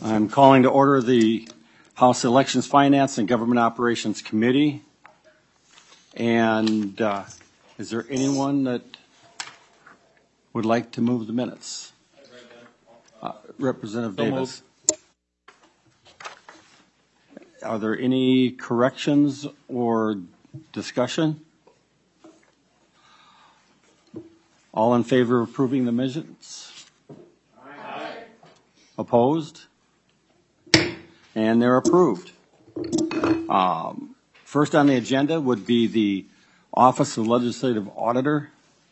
I'm calling to order the House Elections, Finance, and Government Operations Committee. And is there anyone that would like to move the minutes? Representative Davis. Are there any corrections or discussion? All in favor of approving the minutes? Aye. Opposed? And they're approved. First on the agenda would be the Office of Legislative Auditor.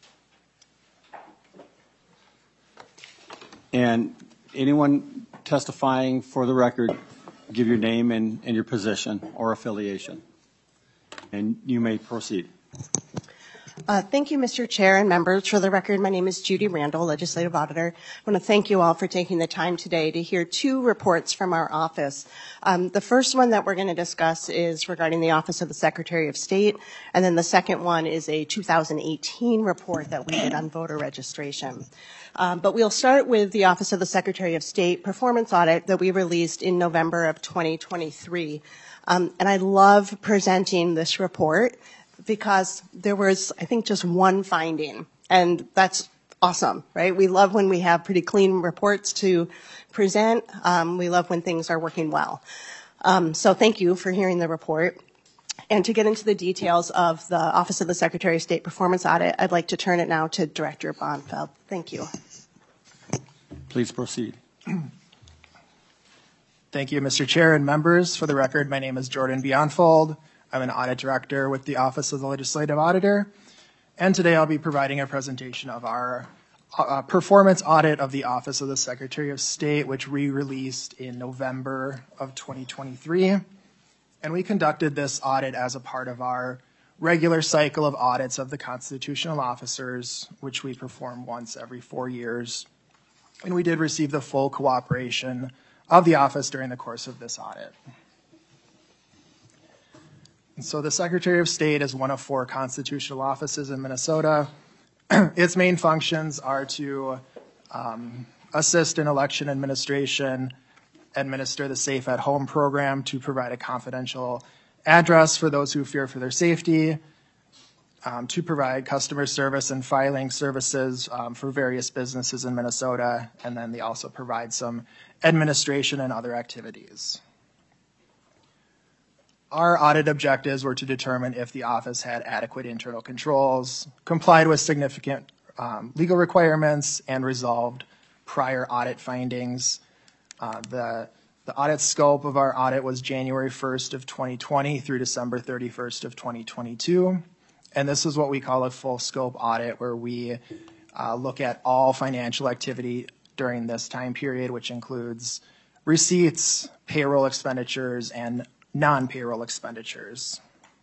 And anyone testifying for the record, give your name and your position or affiliation. And you may proceed. Thank you, Mr. Chair and members. For the record, my name is Judy Randall, Legislative Auditor. I want to thank you all for taking the time today to hear two reports from our office. The first one that we're going to discuss is regarding the Office of the Secretary of State, and then the second one is a 2018 report that we did on voter registration. But we'll start with the Office of the Secretary of State performance audit that we released in November of 2023. And I love presenting this report because there was, I think, just one finding, and that's awesome, right? We love when we have pretty clean reports to present. We love when things are working well. So thank you for hearing the report. And to get into the details of the Office of the Secretary of State performance audit, I'd like to turn it now to Director Bonfeld. Thank you. Please proceed. Thank you, Mr. Chair and members. For the record, my name is Jordan Bionfold. I'm an audit director with the Office of the Legislative Auditor, and today I'll be providing a presentation of our performance audit of the Office of the Secretary of State, which we released in November of 2023. And we conducted this audit as a part of our regular cycle of audits of the constitutional officers, which we perform once every 4 years. And we did receive the full cooperation of the office during the course of this audit. So the Secretary of State is one of 4 constitutional offices in Minnesota. Its main functions are to assist in election administration, administer the Safe at Home program to provide a confidential address for those who fear for their safety, to provide customer service and filing services for various businesses in Minnesota, and then they also provide some administration and other activities. Our audit objectives were to determine if the office had adequate internal controls, complied with significant legal requirements, and resolved prior audit findings. The audit scope of our audit was January 1st of 2020 through December 31st of 2022. And this is what we call a full scope audit, where we look at all financial activity during this time period, which includes receipts, payroll expenditures, and non-payroll expenditures.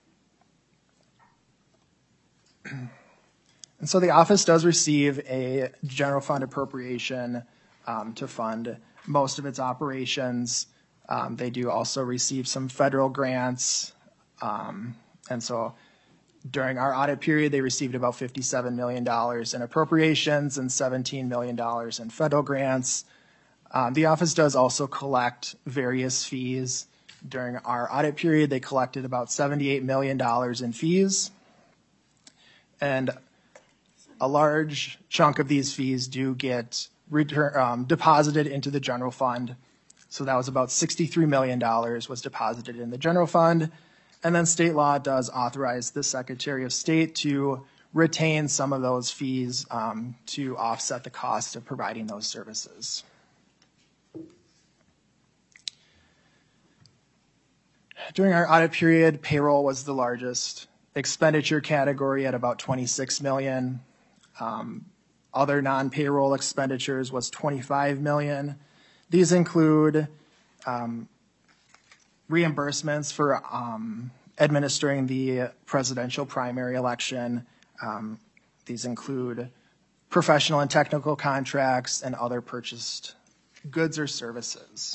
And so the office does receive a general fund appropriation to fund most of its operations. They do also receive some federal grants. And so during our audit period, they received about $57 million in appropriations and $17 million in federal grants. The office does also collect various fees. During our audit period, they collected about $78 million in fees. And a large chunk of these fees do get deposited into the general fund. So that was about $63 million was deposited in the general fund. And then state law does authorize the Secretary of State to retain some of those fees to offset the cost of providing those services. During our audit period, payroll was the largest expenditure category at about $26 million. Other non-payroll expenditures was $25 million. These include reimbursements for administering the presidential primary election. These include professional and technical contracts and other purchased goods or services.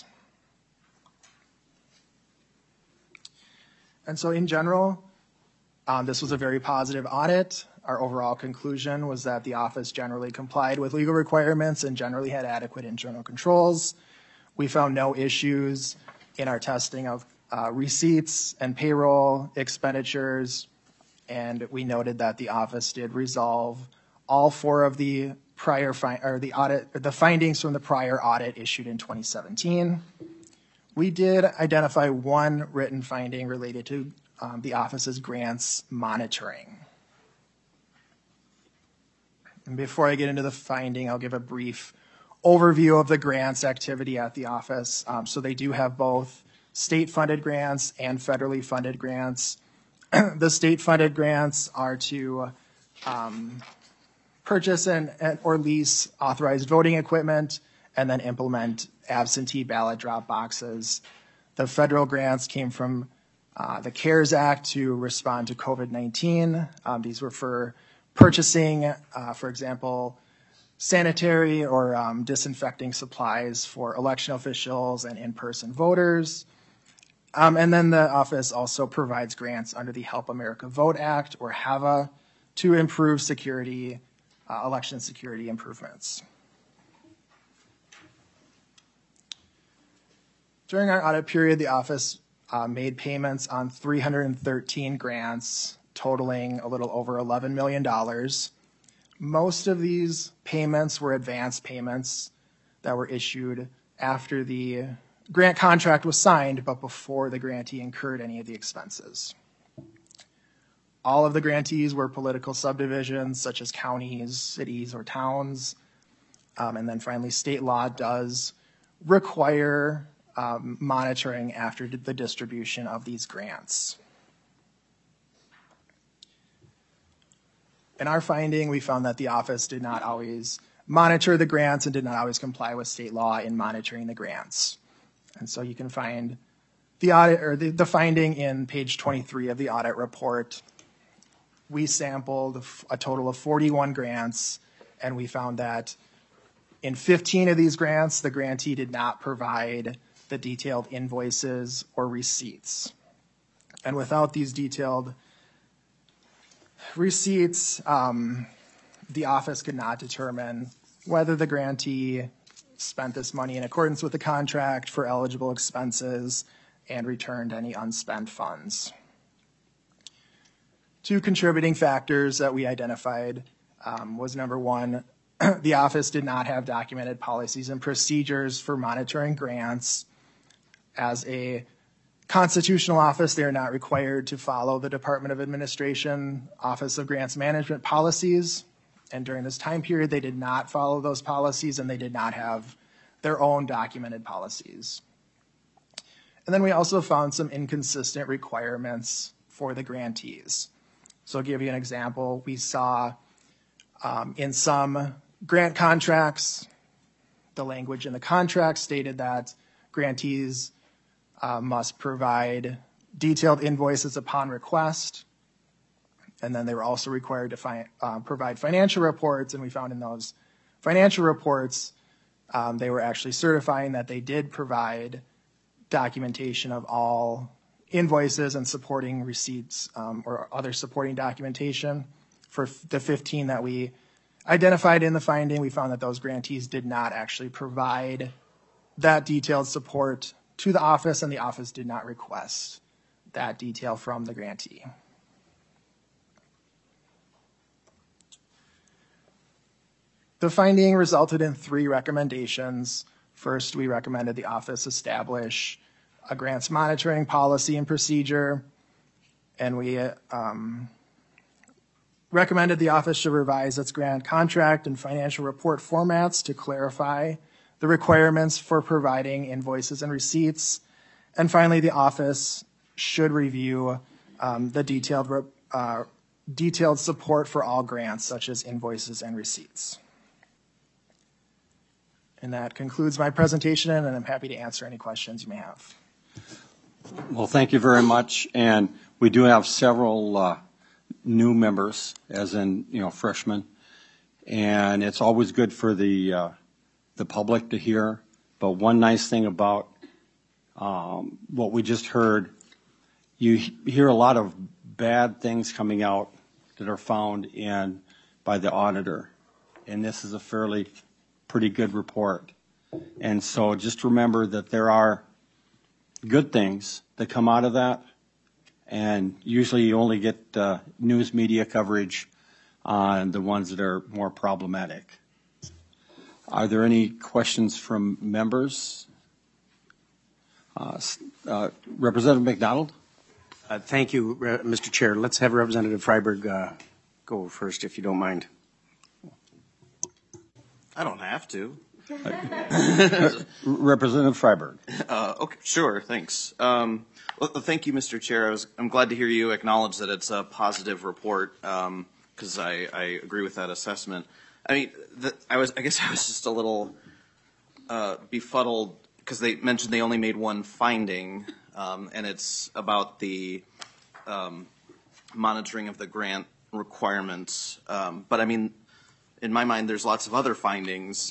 And so in general, this was a very positive audit. Our overall conclusion was that the office generally complied with legal requirements and generally had adequate internal controls. We found no issues in our testing of receipts and payroll expenditures, and we noted that the office did resolve all 4 of the prior the findings from the prior audit issued in 2017. We did identify 1 written finding related to the office's grants monitoring. And before I get into the finding, I'll give a brief overview of the grants activity at the office. So they do have both state-funded grants and federally funded grants. The state-funded grants are to purchase or lease authorized voting equipment and then implement absentee ballot drop boxes. The federal grants came from the CARES Act to respond to COVID-19. These were for purchasing, for example, sanitary or disinfecting supplies for election officials and in-person voters. And then the office also provides grants under the Help America Vote Act, or HAVA, to improve security, election security improvements. During our audit period, the office made payments on 313 grants, totaling a little over $11 million. Most of these payments were advance payments that were issued after the grant contract was signed, but before the grantee incurred any of the expenses. All of the grantees were political subdivisions, such as counties, cities, or towns. And then finally, state law does require monitoring after the distribution of these grants. In our finding, we found that the office did not always monitor the grants and did not always comply with state law in monitoring the grants. And so you can find the audit or the finding in page 23 of the audit report. We sampled a total of 41 grants, and we found that in 15 of these grants, the grantee did not provide the detailed invoices or receipts. And without these detailed receipts, the office could not determine whether the grantee spent this money in accordance with the contract for eligible expenses and returned any unspent funds. 2 contributing factors that we identified was, number 1, the office did not have documented policies and procedures for monitoring grants. As a constitutional office, they are not required to follow the Department of Administration Office of Grants Management policies. And during this time period, they did not follow those policies, and they did not have their own documented policies. And then we also found some inconsistent requirements for the grantees. So I'll give you an example. We saw in some grant contracts, the language in the contract stated that grantees must provide detailed invoices upon request. And then they were also required to provide financial reports. And we found in those financial reports, they were actually certifying that they did provide documentation of all invoices and supporting receipts or other supporting documentation. For the 15 that we identified in the finding, we found that those grantees did not actually provide that detailed support to the office, and the office did not request that detail from the grantee. The finding resulted in 3 recommendations. First, we recommended the office establish a grants monitoring policy and procedure, and we recommended the office should revise its grant contract and financial report formats to clarify the requirements for providing invoices and receipts. And finally, the office should review the detailed support for all grants, such as invoices and receipts. And that concludes my presentation, and I'm happy to answer any questions you may have. Well, thank you very much. And we do have several new members, as in, freshmen. And it's always good for the public to hear. But one nice thing about what we just heard, you hear a lot of bad things coming out that are found by the auditor. And this is a pretty good report. And so just remember that there are good things that come out of that, and usually you only get news media coverage on the ones that are more problematic. Are there any questions from members? Representative McDonald? Thank you, Mr. Chair. Let's have Representative Freiberg go first, if you don't mind. I don't have to. Representative Freiberg. Okay, sure, thanks. Well, thank you, Mr. Chair. I'm glad to hear you acknowledge that it's a positive report, because I agree with that assessment. I mean, I guess I was just a little befuddled because they mentioned they only made one finding, and it's about the monitoring of the grant requirements. But I mean, in my mind, there's lots of other findings.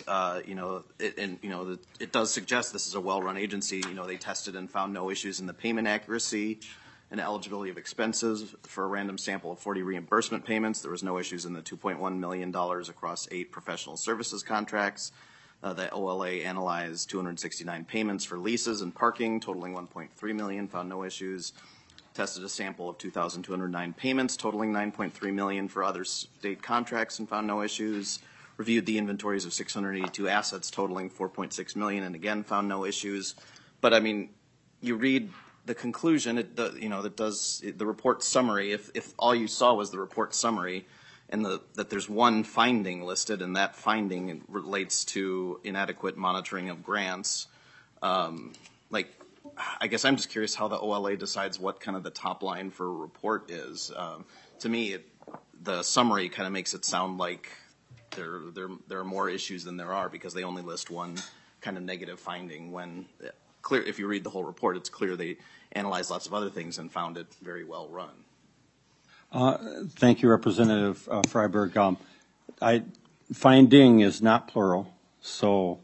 It does suggest this is a well-run agency. They tested and found no issues in the payment accuracy and eligibility of expenses for a random sample of 40 reimbursement payments. There was no issues in the $2.1 million across 8 professional services contracts. The OLA analyzed 269 payments for leases and parking, totaling $1.3 million, found no issues. Tested a sample of 2,209 payments, totaling $9.3 million for other state contracts, and found no issues. Reviewed the inventories of 682 assets, totaling $4.6 million, and again found no issues. But I mean, you read the conclusion, the report summary. If all you saw was the report summary, and that there's one finding listed, and that finding relates to inadequate monitoring of grants, I guess I'm just curious how the OLA decides what kind of the top line for a report is. To me, the summary kind of makes it sound like there are more issues than there are because they only list one kind of negative finding. When clear, if you read the whole report, it's clear they analyzed lots of other things and found it very well run. Thank you, Representative Freiberg. Finding is not plural, so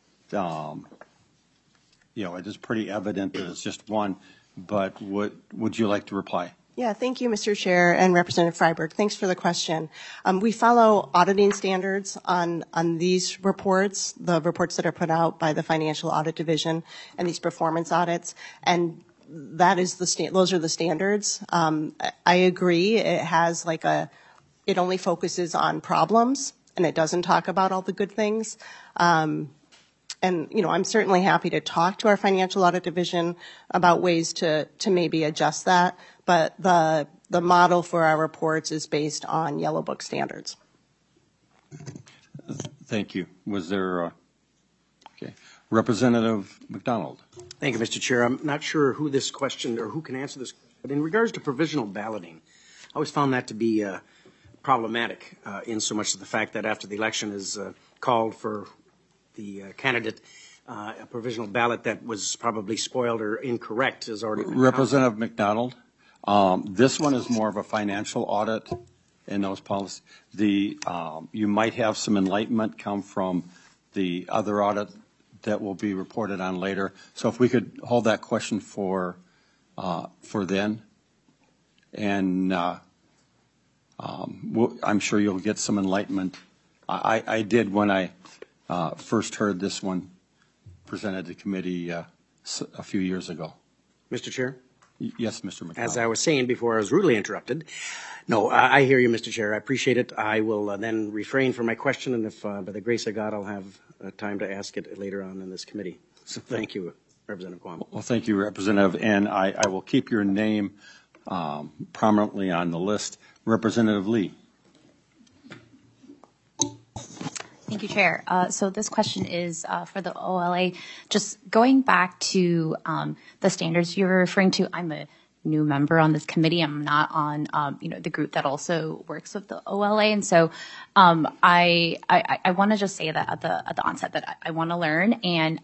it is pretty evident that it's just one. But would you like to reply? Yeah, thank you, Mr. Chair and Representative Freiberg. Thanks for the question. We follow auditing standards on these reports, the reports that are put out by the Financial Audit Division and these performance audits, and that is those are the standards. I agree. It has it only focuses on problems and it doesn't talk about all the good things. And I'm certainly happy to talk to our Financial Audit Division about ways to maybe adjust that. But the model for our reports is based on Yellow Book standards. Thank you. Was there okay. Representative McDonald. Thank you, Mr. Chair. I'm not sure who this question or who can answer this, but in regards to provisional balloting, I always found that to be problematic in so much of the fact that after the election is called for the candidate, a provisional ballot that was probably spoiled or incorrect has already been Representative McDonald, this one is more of a financial audit in those policies. You might have some enlightenment come from the other audit that will be reported on later. So if we could hold that question for then, and I'm sure you'll get some enlightenment. I did when I first heard this one presented to committee a few years ago. Mr. Chair? Yes, Mr. McDonald. As I was saying before I was rudely interrupted. No, I hear you, Mr. Chair. I appreciate it. I will then refrain from my question, and if by the grace of God I'll have time to ask it later on in this committee. So thank you, Representative Kwame. Well, thank you, Representative, and I will keep your name prominently on the list. Representative Lee. Thank you, Chair. So this question is for the OLA. Just going back to the standards you were referring to, I'm a new member on this committee. I'm not on, the group that also works with the OLA, and so I want to just say that at the onset that I want to learn. And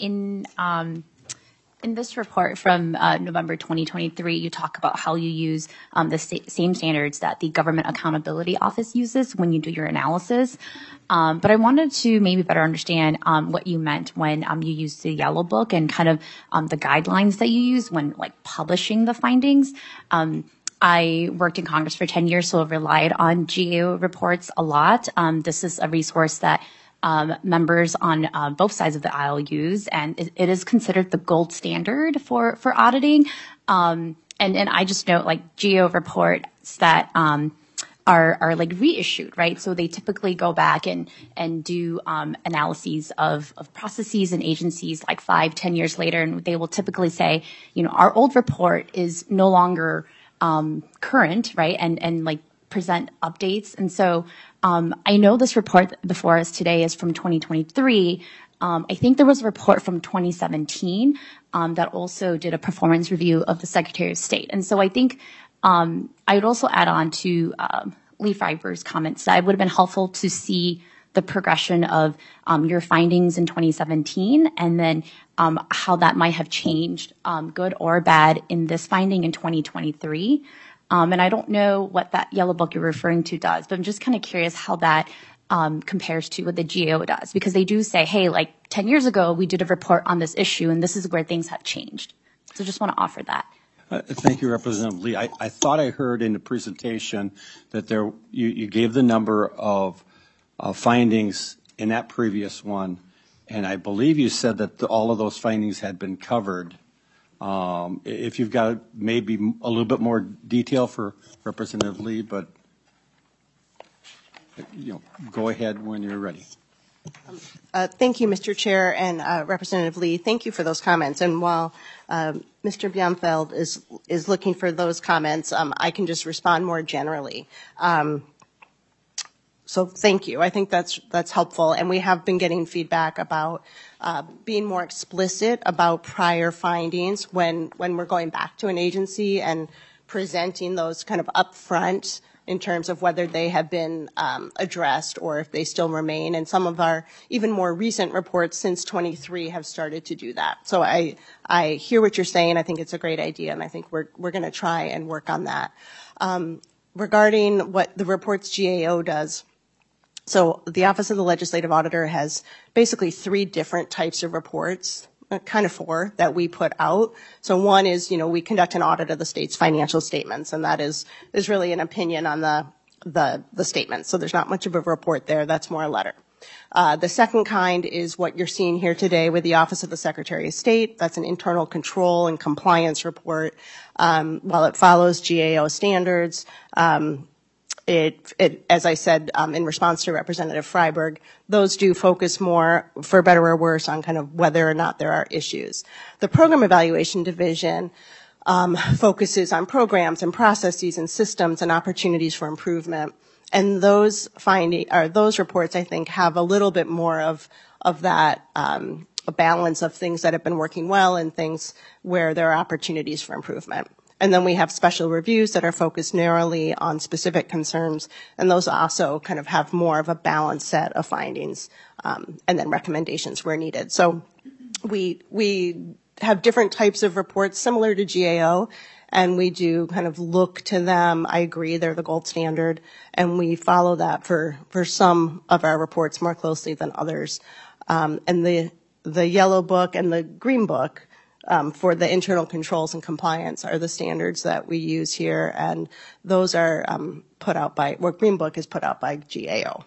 in this report from November 2023, you talk about how you use the same standards that the Government Accountability Office uses when you do your analysis. But I wanted to maybe better understand what you meant when you used the Yellow Book and kind of the guidelines that you use when publishing the findings. I worked in Congress for 10 years, so I've relied on GAO reports a lot. This is a resource that members on both sides of the aisle use, and it is considered the gold standard for auditing. And I just note like GAO reports that are like reissued, right? So they typically go back and do analyses of processes and agencies like 5-10 years later, and they will typically say, our old report is no longer current, right? And like present updates. And so I know this report before us today is from 2023. I think there was a report from 2017 that also did a performance review of the Secretary of State. And so I think I would also add on to Lee Freiberg's comments that it would have been helpful to see the progression of your findings in 2017 and then how that might have changed, good or bad, in this finding in 2023. And I don't know what that yellow book you're referring to does, but I'm just kind of curious how that compares to what the GAO does, because they do say, hey, like 10 years ago, we did a report on this issue, and this is where things have changed. So just want to offer that. Thank you, Representative Lee. I thought I heard in the presentation that you gave the number of findings in that previous one, and I believe you said that all of those findings had been covered. If you've got maybe a little bit more detail for Representative Lee, but go ahead when you're ready. Thank you, Mr. Chair, and Representative Lee. Thank you for those comments. And while Mr. Bjornfeld is looking for those comments, I can just respond more generally. So thank you. I think that's helpful. And we have been getting feedback about being more explicit about prior findings when we're going back to an agency and presenting those kind of upfront in terms of whether they have been addressed or if they still remain. And some of our even more recent reports since 23 have started to do that. So I hear what you're saying. I think it's a great idea, and I think we're going to try and work on that. Regarding what the reports GAO does, so the Office of the Legislative Auditor has basically 3 different types of reports, kind of 4 that we put out. So one is, we conduct an audit of the state's financial statements, and that is really an opinion on the statements. So there's not much of a report there. That's more a letter. The second kind is what you're seeing here today with the Office of the Secretary of State. That's an internal control and compliance report. While it follows GAO standards, it, as I said, in response to Representative Freiberg, those do focus more, for better or worse, on kind of whether or not there are issues. The Program Evaluation Division focuses on programs and processes and systems and opportunities for improvement. And those reports, I think, have a little bit more of that a balance of things that have been working well and things where there are opportunities for improvement. And then we have special reviews that are focused narrowly on specific concerns, and those also kind of have more of a balanced set of findings and then recommendations where needed. So we have different types of reports similar to GAO, and we do kind of look to them. I agree, they're the gold standard, and we follow that for some of our reports more closely than others. And the yellow book and the green book for the internal controls and compliance are the standards that we use here, and those are put out by, Green Book is put out by GAO.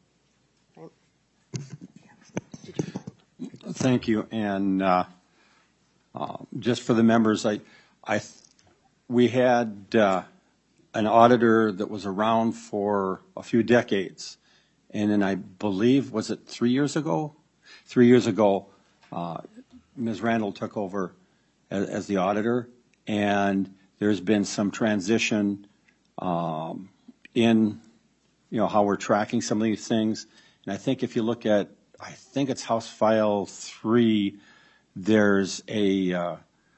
Thank you, and just for the members, we had an auditor that was around for a few decades, and then I believe, was it 3 years ago? 3 years ago, Ms. Randall took over as the auditor, and there's been some transition in, how we're tracking some of these things. And I think if you look at, I think it's House File 3, there's the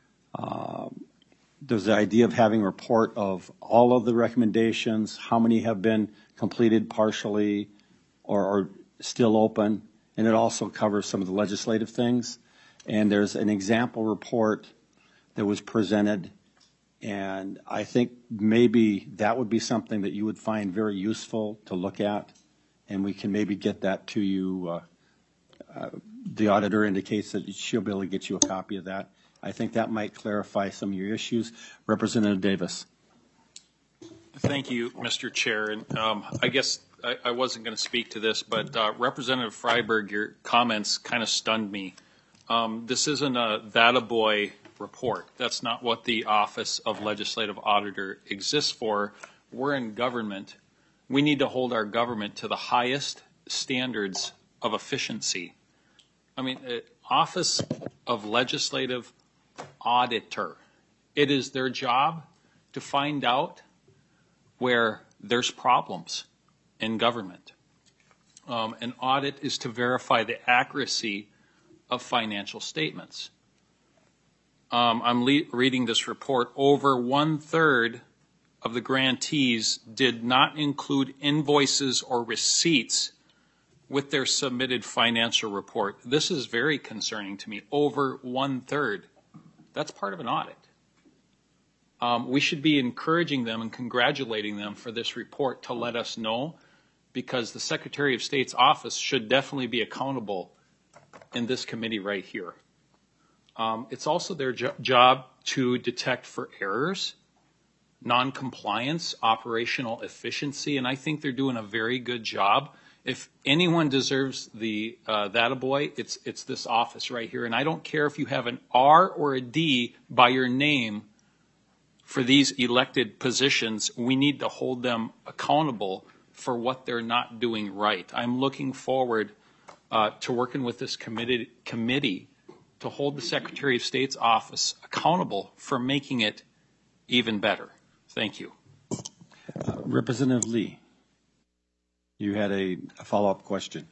idea of having a report of all of the recommendations, how many have been completed partially or still open, and it also covers some of the legislative things. And there's an example report that was presented, and I think maybe that would be something that you would find very useful to look at, and we can maybe get that to you. The auditor indicates that she'll be able to get you a copy of that. I think that might clarify some of your issues. Representative Davis. Thank you, Mr. Chair. And I guess I wasn't going to speak to this, but Representative Freiberg, your comments kind of stunned me. This isn't a That Boy report. That's not what the Office of Legislative Auditor exists for. We're in government. We need to hold our government to the highest standards of efficiency. I mean, Office of Legislative Auditor. It is their job to find out where there's problems in government. An audit is to verify the accuracy of financial statements. I'm reading this report. Over 1/3 of the grantees did not include invoices or receipts with their submitted financial report. This is very concerning to me. Over 1/3. That's part of an audit. We should be encouraging them and congratulating them for this report to let us know, because the Secretary of State's office should definitely be accountable in this committee right here. It's also their job to detect for errors, non-compliance, operational efficiency, and I think they're doing a very good job. If anyone deserves the That Boy, it's this office right here. And I don't care if you have an R or a D by your name for these elected positions. We need to hold them accountable for what they're not doing right. I'm looking forward to working with this committee to hold the Secretary of State's office accountable for making it even better. Thank you. Representative Lee, you had a follow-up question.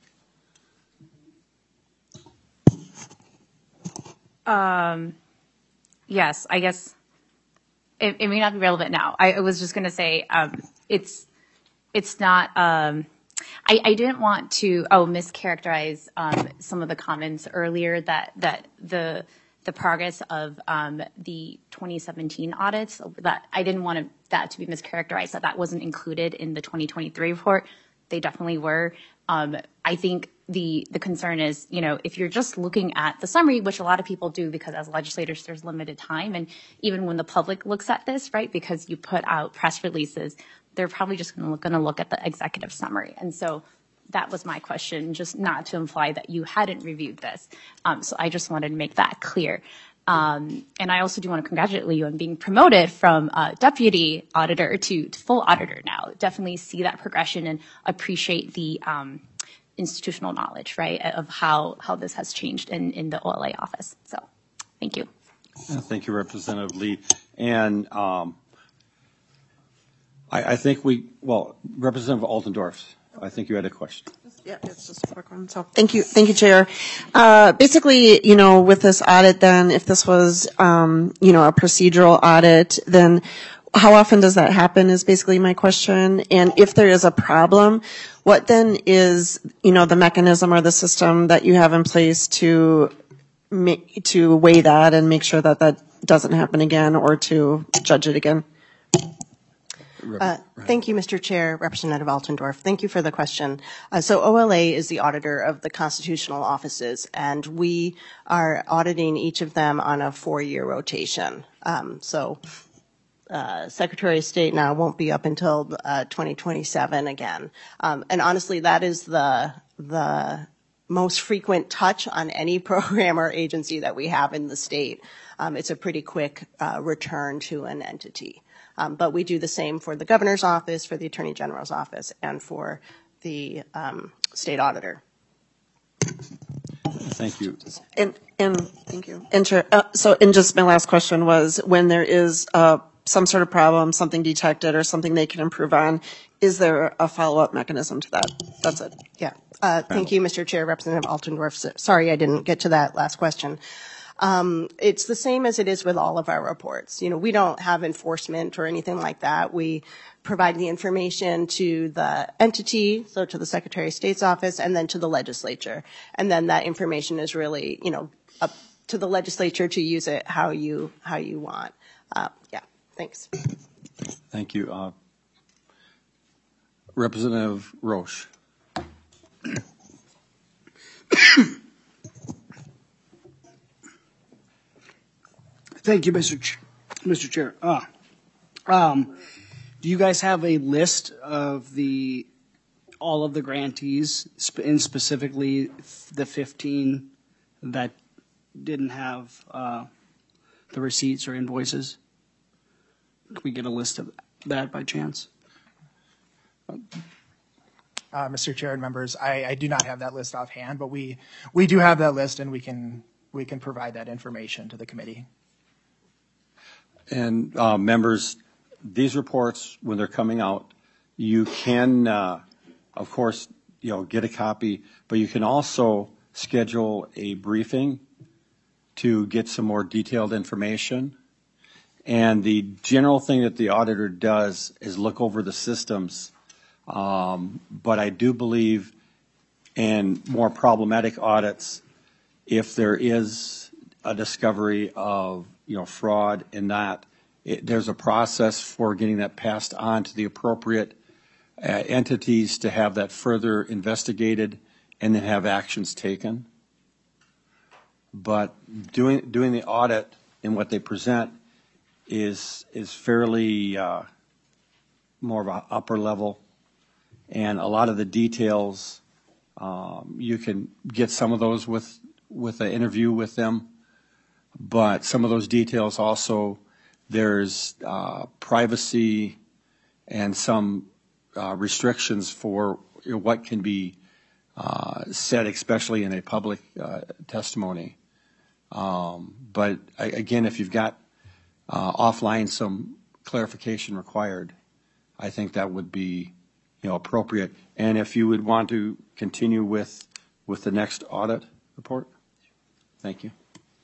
Yes, I guess it may not be relevant now. I was just going to say it's not. I didn't want to mischaracterize some of the comments earlier that the progress of the 2017 audits, that I didn't want that to be mischaracterized, that wasn't included in the 2023 report. They definitely were. I think the concern is, if you're just looking at the summary, which a lot of people do because as legislators there's limited time, and even when the public looks at this, right, because you put out press releases, they're probably just going to look at the executive summary. And so that was my question, just not to imply that you hadn't reviewed this. So I just wanted to make that clear. And I also do want to congratulate you on being promoted from deputy auditor to full auditor now. Definitely see that progression and appreciate the institutional knowledge, right, of how this has changed in the OLA office. So thank you. Thank you, Representative Lee. And I think Representative Altendorf, I think you had a question. Yeah, it's just a quick one. So thank you, Chair. Basically, with this audit, then if this was, a procedural audit, then how often does that happen is basically my question. And if there is a problem, what then is, the mechanism or the system that you have in place to weigh that and make sure that that doesn't happen again or to judge it again? Thank you, Mr. Chair, Representative Altendorf. Thank you for the question. So OLA is the auditor of the constitutional offices, and we are auditing each of them on a 4-year rotation. Secretary of State now won't be up until 2027 again. And honestly, that is the most frequent touch on any program or agency that we have in the state. It's a pretty quick return to an entity. But we do the same for the governor's office, for the attorney general's office, and for the state auditor. Thank you. And thank you. And just my last question was, when there is some sort of problem, something detected, or something they can improve on, is there a follow-up mechanism to that? That's it. Yeah. Thank you, Mr. Chair, Representative Altendorf. Sorry I didn't get to that last question. It's the same as it is with all of our reports. We don't have enforcement or anything like that. We provide the information to the entity, so to the Secretary of State's office, and then to the legislature. And then that information is really, up to the legislature to use it how you want. Yeah, thanks. Thank you. Representative Roche. Thank you, Mr. Chair. Do you guys have a list of the all of the grantees, and specifically the 15 that didn't have the receipts or invoices? Can we get a list of that by chance? Mr. Chair and members, I do not have that list offhand, but we do have that list, and we can provide that information to the committee. And members, these reports, when they're coming out, you can, of course, get a copy, but you can also schedule a briefing to get some more detailed information. And the general thing that the auditor does is look over the systems. But I do believe in more problematic audits, if there is a discovery of fraud in that, there's a process for getting that passed on to the appropriate entities to have that further investigated and then have actions taken. But doing the audit and what they present is fairly more of an upper level, and a lot of the details you can get some of those with an interview with them, but some of those details also there's privacy and some restrictions for what can be said, especially in a public testimony. But again, if you've got offline some clarification required, I think that would be appropriate. And if you would want to continue with the next audit report, thank you.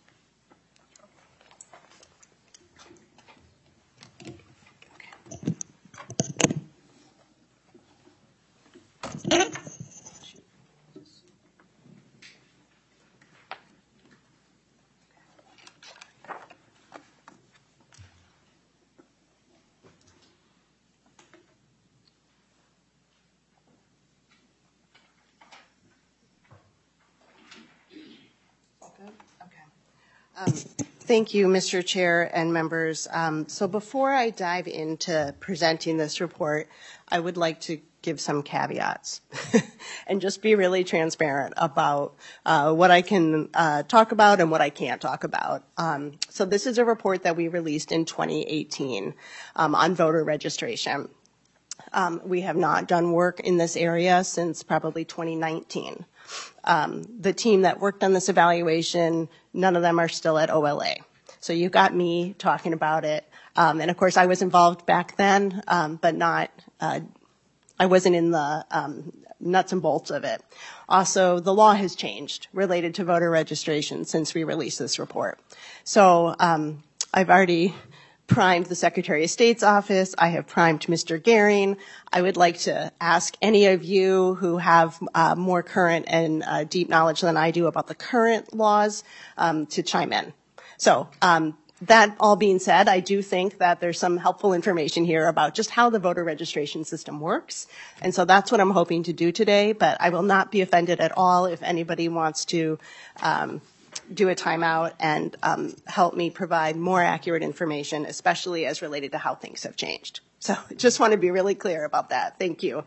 Thank you, Mr. Chair and members. So before I dive into presenting this report, I would like to give some caveats and just be really transparent about what I can talk about and what I can't talk about. So this is a report that we released in 2018 on voter registration. We have not done work in this area since probably 2019. The team that worked on this evaluation, none of them are still at OLA. So you got me talking about it. And of course I was involved back then, but not, I wasn't in the nuts and bolts of it. Also, the law has changed related to voter registration since we released this report. So I've already primed the Secretary of State's office. I have primed Mr. Gehring. I would like to ask any of you who have more current and deep knowledge than I do about the current laws to chime in. So that all being said, I do think that there's some helpful information here about just how the voter registration system works. And so that's what I'm hoping to do today, but I will not be offended at all if anybody wants to do a timeout and help me provide more accurate information, especially as related to how things have changed. So just want to be really clear about that. Thank you.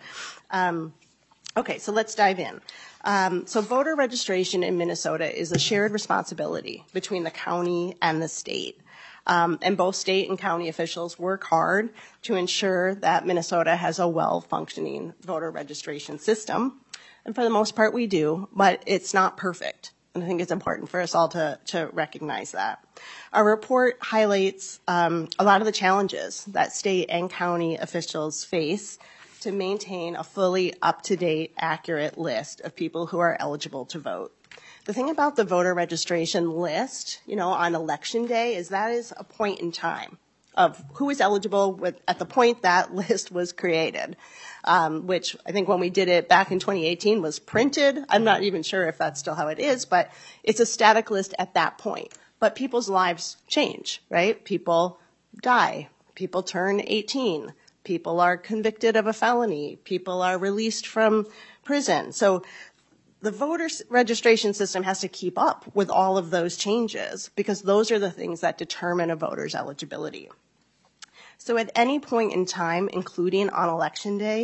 Okay, so let's dive in. So voter registration in Minnesota is a shared responsibility between the county and the state. And both state and county officials work hard to ensure that Minnesota has a well-functioning voter registration system. And for the most part, we do, but it's not perfect. And I think it's important for us all to recognize that. Our report highlights a lot of the challenges that state and county officials face to maintain a fully up-to-date, accurate list of people who are eligible to vote. The thing about the voter registration list, on election day is that is a point in time of who is eligible at the point that list was created, which I think when we did it back in 2018 was printed. I'm not even sure if that's still how it is, but it's a static list at that point. But people's lives change, right? People die. People turn 18. People are convicted of a felony. People are released from prison. So the voter registration system has to keep up with all of those changes because those are the things that determine a voter's eligibility. So at any point in time, including on election day,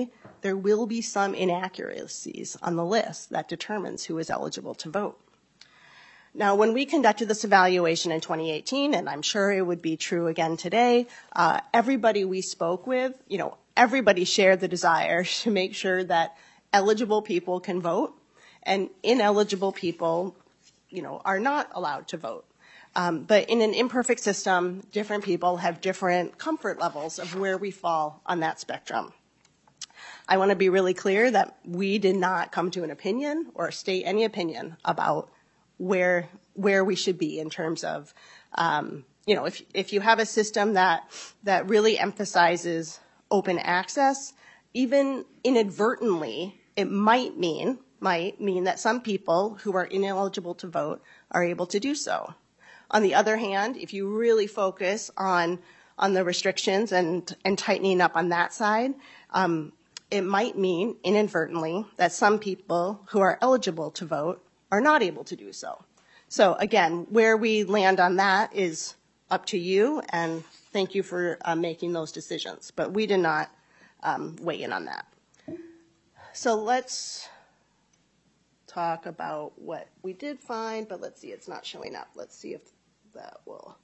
there will be some inaccuracies on the list that determines who is eligible to vote. Now, when we conducted this evaluation in 2018, and I'm sure it would be true again today, everybody we spoke with, everybody shared the desire to make sure that eligible people can vote and ineligible people, are not allowed to vote. But in an imperfect system, different people have different comfort levels of where we fall on that spectrum. I want to be really clear that we did not come to an opinion or state any opinion about where we should be in terms of, if you have a system that really emphasizes open access, even inadvertently, it might mean that some people who are ineligible to vote are able to do so. On the other hand, if you really focus on the restrictions and tightening up on that side, it might mean inadvertently that some people who are eligible to vote are not able to do so. So again, where we land on that is up to you, and thank you for making those decisions. But we did not weigh in on that. So let's talk about what we did find, but let's see, it's not showing up. Let's see if that will.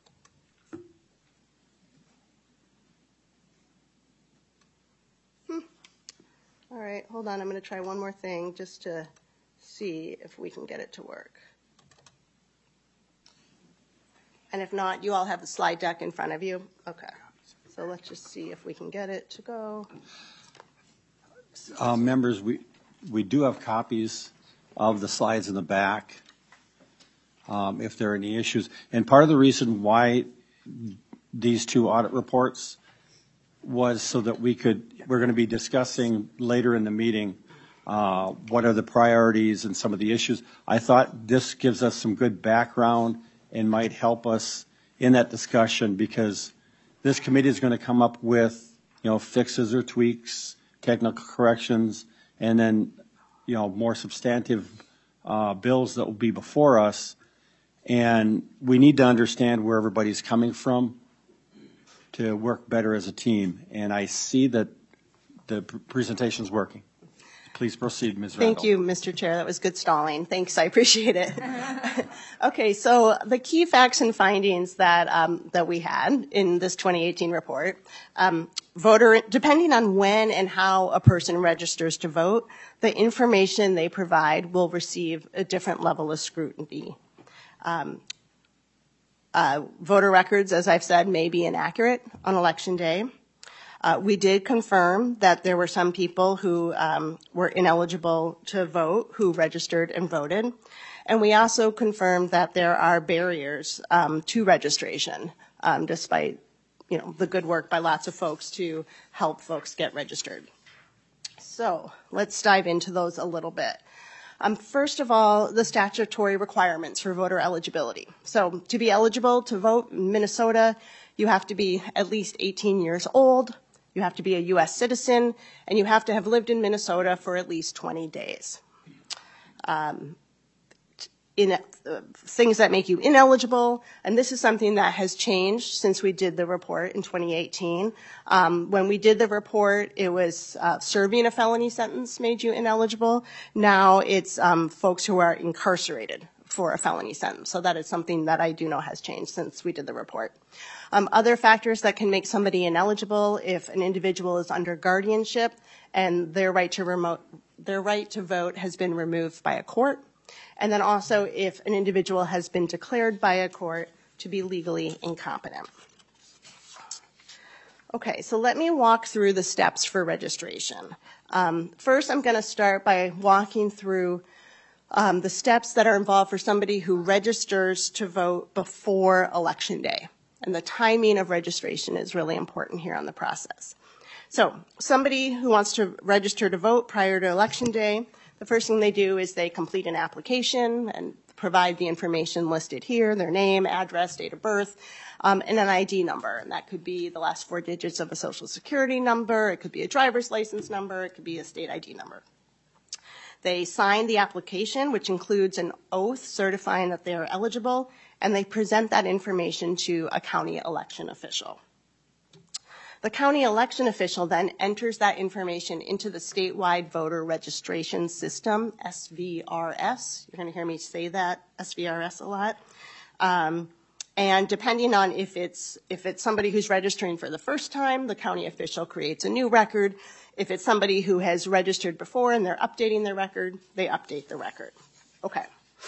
All right, hold on. I'm going to try one more thing just to see if we can get it to work. And if not, you all have the slide deck in front of you. Okay. So let's just see if we can get it to go. Members, we do have copies of the slides in the back if there are any issues. And part of the reason why these two audit reports was so that we're going to be discussing later in the meeting what are the priorities and some of the issues. I thought this gives us some good background and might help us in that discussion, because this committee is going to come up with, fixes or tweaks, technical corrections, and then, more substantive bills that will be before us. And we need to understand where everybody's coming from to work better as a team. And I see that the presentation is working. Please proceed, Ms. Randall. Thank you, Mr. Chair. That was good stalling. Thanks. I appreciate it. Okay, so the key facts and findings that we had in this 2018 report, depending on when and how a person registers to vote, the information they provide will receive a different level of scrutiny. Voter records, as I've said, may be inaccurate on Election Day. We did confirm that there were some people who were ineligible to vote who registered and voted. And we also confirmed that there are barriers to registration, despite the good work by lots of folks to help folks get registered. So let's dive into those a little bit. First of all, the statutory requirements for voter eligibility. So to be eligible to vote in Minnesota, you have to be at least 18 years old, you have to be a U.S. citizen, and you have to have lived in Minnesota for at least 20 days. Things that make you ineligible, and this is something that has changed since we did the report in 2018. When we did the report, it was serving a felony sentence made you ineligible. Now it's folks who are incarcerated for a felony sentence. So that is something that I do know has changed since we did the report. Other factors that can make somebody ineligible: if an individual is under guardianship and their right to vote has been removed by a court. And then also if an individual has been declared by a court to be legally incompetent. Okay, so let me walk through the steps for registration. First, I'm going to start by walking through the steps that are involved for somebody who registers to vote before Election Day. And the timing of registration is really important here on the process. So somebody who wants to register to vote prior to Election Day, the first thing they do is they complete an application and provide the information listed here: their name, address, date of birth, and an ID number. And that could be the last 4 digits of a Social Security number, it could be a driver's license number, it could be a state ID number. They sign the application, which includes an oath certifying that they are eligible, and they present that information to a county election official. The county election official then enters that information into the statewide voter registration system, SVRS. You're going to hear me say that, SVRS, a lot. And depending on if it's somebody who's registering for the first time, the county official creates a new record. If it's somebody who has registered before and they're updating their record, they update the record. Okay.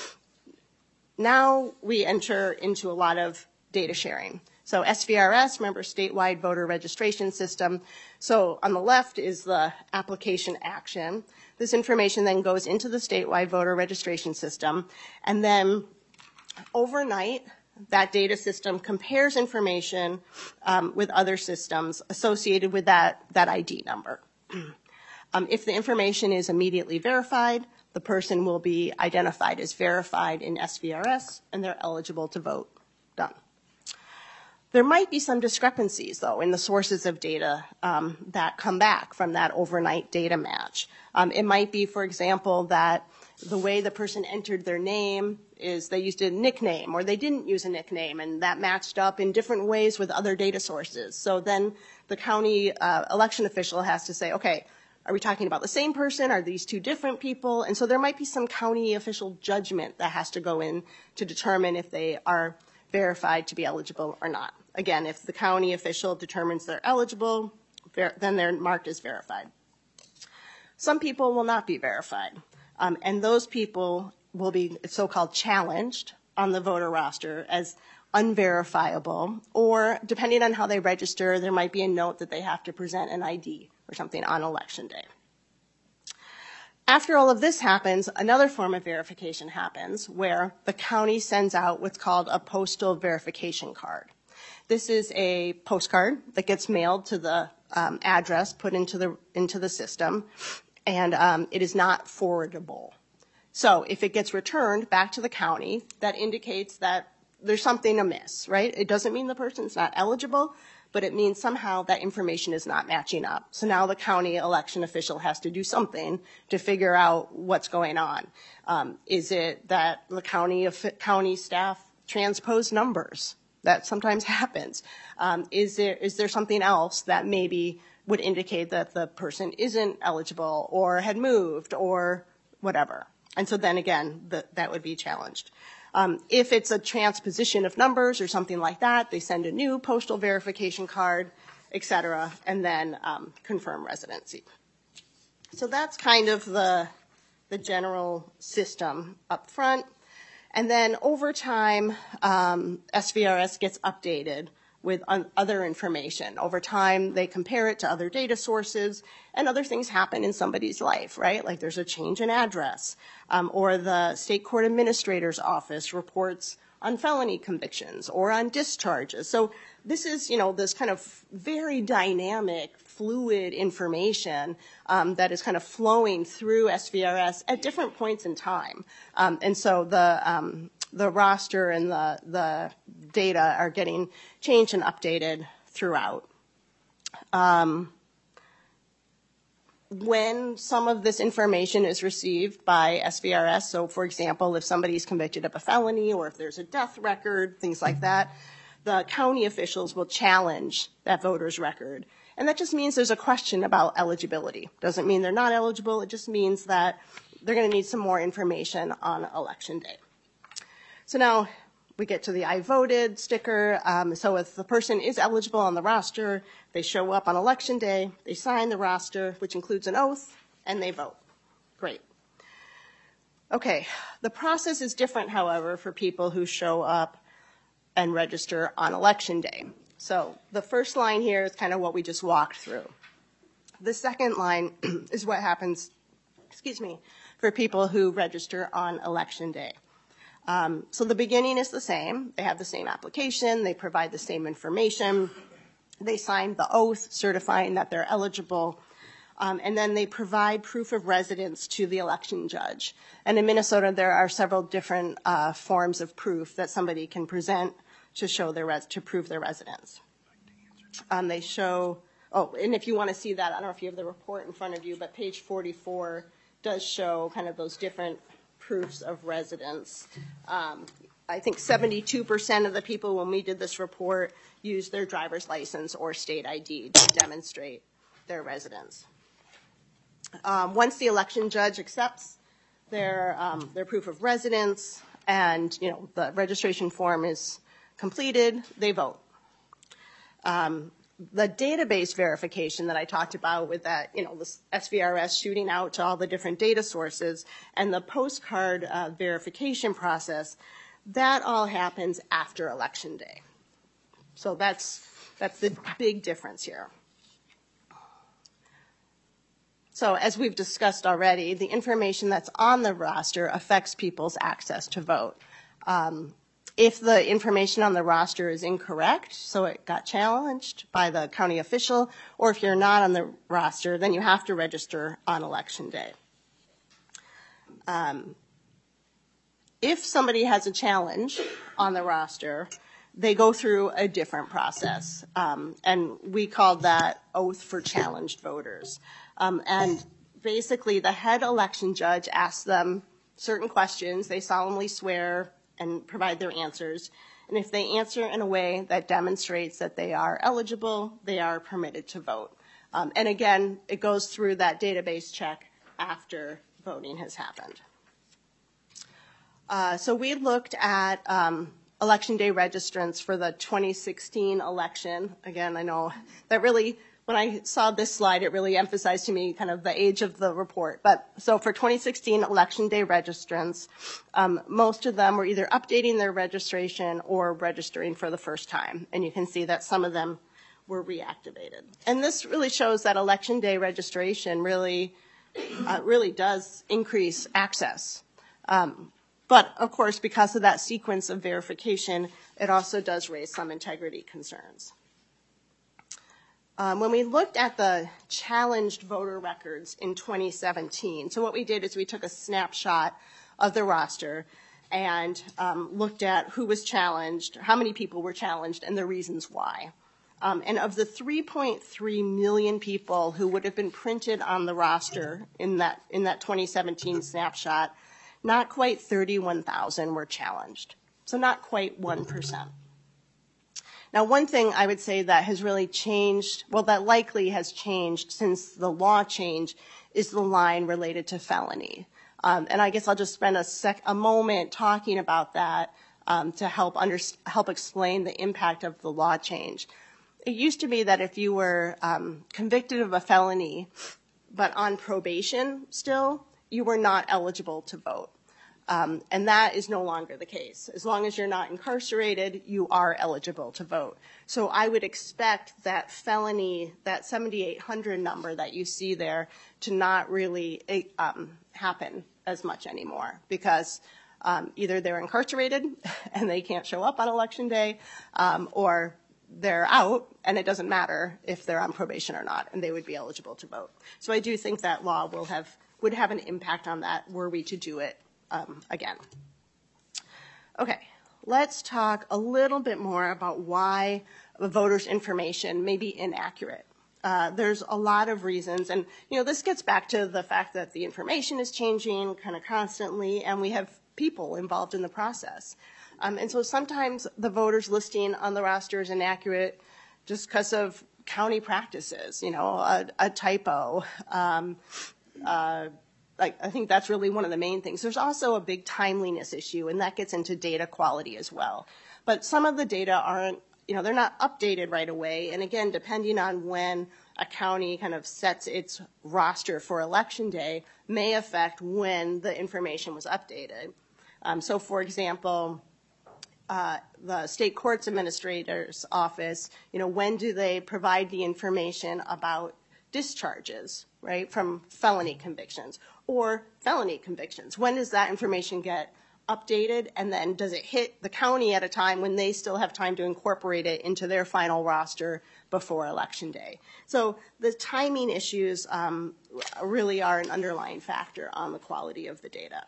Now we enter into a lot of data sharing. So SVRS, remember, statewide voter registration system. So on the left is the application action. This information then goes into the statewide voter registration system. And then overnight, that data system compares information with other systems associated with that ID number. If the information is immediately verified, the person will be identified as verified in SVRS, and they're eligible to vote. Done. There might be some discrepancies, though, in the sources of data that come back from that overnight data match. It might be, for example, that the way the person entered their name is they used a nickname or they didn't use a nickname, and that matched up in different ways with other data sources. So then the county election official has to say, okay, are we talking about the same person? Are these two different people? And so there might be some county official judgment that has to go in to determine if they are verified to be eligible or not. Again, if the county official determines they're eligible, then they're marked as verified. Some people will not be verified, and those people will be so-called challenged on the voter roster as unverifiable, or depending on how they register, there might be a note that they have to present an ID or something on election day. After all of this happens, another form of verification happens where the county sends out what's called a postal verification card. This is a postcard that gets mailed to the address put into the system, and it is not forwardable. So if it gets returned back to the county, that indicates that there's something amiss, right? It doesn't mean the person's not eligible, but it means somehow that information is not matching up. So now the county election official has to do something to figure out what's going on. Is it that the county staff transpose numbers? That sometimes happens. Is there something else that maybe would indicate that the person isn't eligible or had moved or whatever? And so then again, that would be challenged. If it's a transposition of numbers or something like that, they send a new postal verification card, et cetera, and then confirm residency. So that's kind of the general system up front. And then over time, SVRS gets updated with other information. Over time, they compare it to other data sources, and other things happen in somebody's life, right? Like there's a change in address, or the state court administrator's office reports on felony convictions or on discharges. So this is, this kind of very dynamic, fluid information that is kind of flowing through SVRS at different points in time. And so the roster and the data are getting changed and updated throughout. When some of this information is received by SVRS, so for example, if somebody's convicted of a felony or if there's a death record, things like that, the county officials will challenge that voter's record. And that just means there's a question about eligibility. Doesn't mean they're not eligible. It just means that they're going to need some more information on election day. So now we get to the I voted sticker. So if the person is eligible on the roster, they show up on election day, they sign the roster, which includes an oath, and they vote. Great. Okay, the process is different, however, for people who show up and register on election day. So the first line here is kind of what we just walked through. The second line is what happens, for people who register on election day. So the beginning is the same. They have the same application. They provide the same information. They sign the oath certifying that they're eligible. And then they provide proof of residence to the election judge. And in Minnesota, there are several different forms of proof that somebody can present to show to prove their residence. They show, and if you want to see that, I don't know if you have the report in front of you, but page 44 does show kind of those different proofs of residence. I think 72% of the people when we did this report used their driver's license or state ID to demonstrate their residence. Once the election judge accepts their proof of residence and the registration form is completed, they vote. The database verification that I talked about with that, this SVRS shooting out to all the different data sources and the postcard verification process, that all happens after Election Day. So that's the big difference here. So as we've discussed already, the information that's on the roster affects people's access to vote. If the information on the roster is incorrect, so it got challenged by the county official, or if you're not on the roster, then you have to register on Election Day. If somebody has a challenge on the roster, they go through a different process, and we called that oath for challenged voters. And basically, the head election judge asks them certain questions. They solemnly swear and provide their answers. And if they answer in a way that demonstrates that they are eligible, they are permitted to vote. And again, it goes through that database check after voting has happened. So we looked at Election Day registrants for the 2016 election. Again, I know that really, when I saw this slide, it really emphasized to me kind of the age of the report. But so for 2016 Election Day registrants, most of them were either updating their registration or registering for the first time. And you can see that some of them were reactivated. And this really shows that Election Day registration really does increase access. But of course, because of that sequence of verification, it also does raise some integrity concerns. When we looked at the challenged voter records in 2017, so what we did is we took a snapshot of the roster and looked at who was challenged, how many people were challenged, and the reasons why. And of the 3.3 million people who would have been printed on the roster in that 2017 snapshot, not quite 31,000 were challenged. So not quite 1%. Now, one thing I would say that has really changed, well, that likely has changed since the law change, is the line related to felony. And I guess I'll just spend a moment talking about that to help explain the impact of the law change. It used to be that if you were convicted of a felony, but on probation still, you were not eligible to vote. And that is no longer the case. As long as you're not incarcerated, you are eligible to vote. So I would expect that felony, that 7,800 number that you see there, to not really happen as much anymore, because either they're incarcerated and they can't show up on Election Day, or they're out and it doesn't matter if they're on probation or not, and they would be eligible to vote. So I do think that law would have an impact on that were we to do it again. Okay, let's talk a little bit more about why the voters' information may be inaccurate. There's a lot of reasons, and this gets back to the fact that the information is changing kind of constantly, and we have people involved in the process. And so sometimes the voters listing on the roster is inaccurate just because of county practices, a typo. I think that's really one of the main things. There's also a big timeliness issue, and that gets into data quality as well. But some of the data aren't, they're not updated right away. And again, depending on when a county kind of sets its roster for Election Day may affect when the information was updated. So for example, the state courts administrator's office, when do they provide the information about discharges, right, from felony convictions or felony convictions? When does that information get updated, and then does it hit the county at a time when they still have time to incorporate it into their final roster before Election Day? So the timing issues really are an underlying factor on the quality of the data.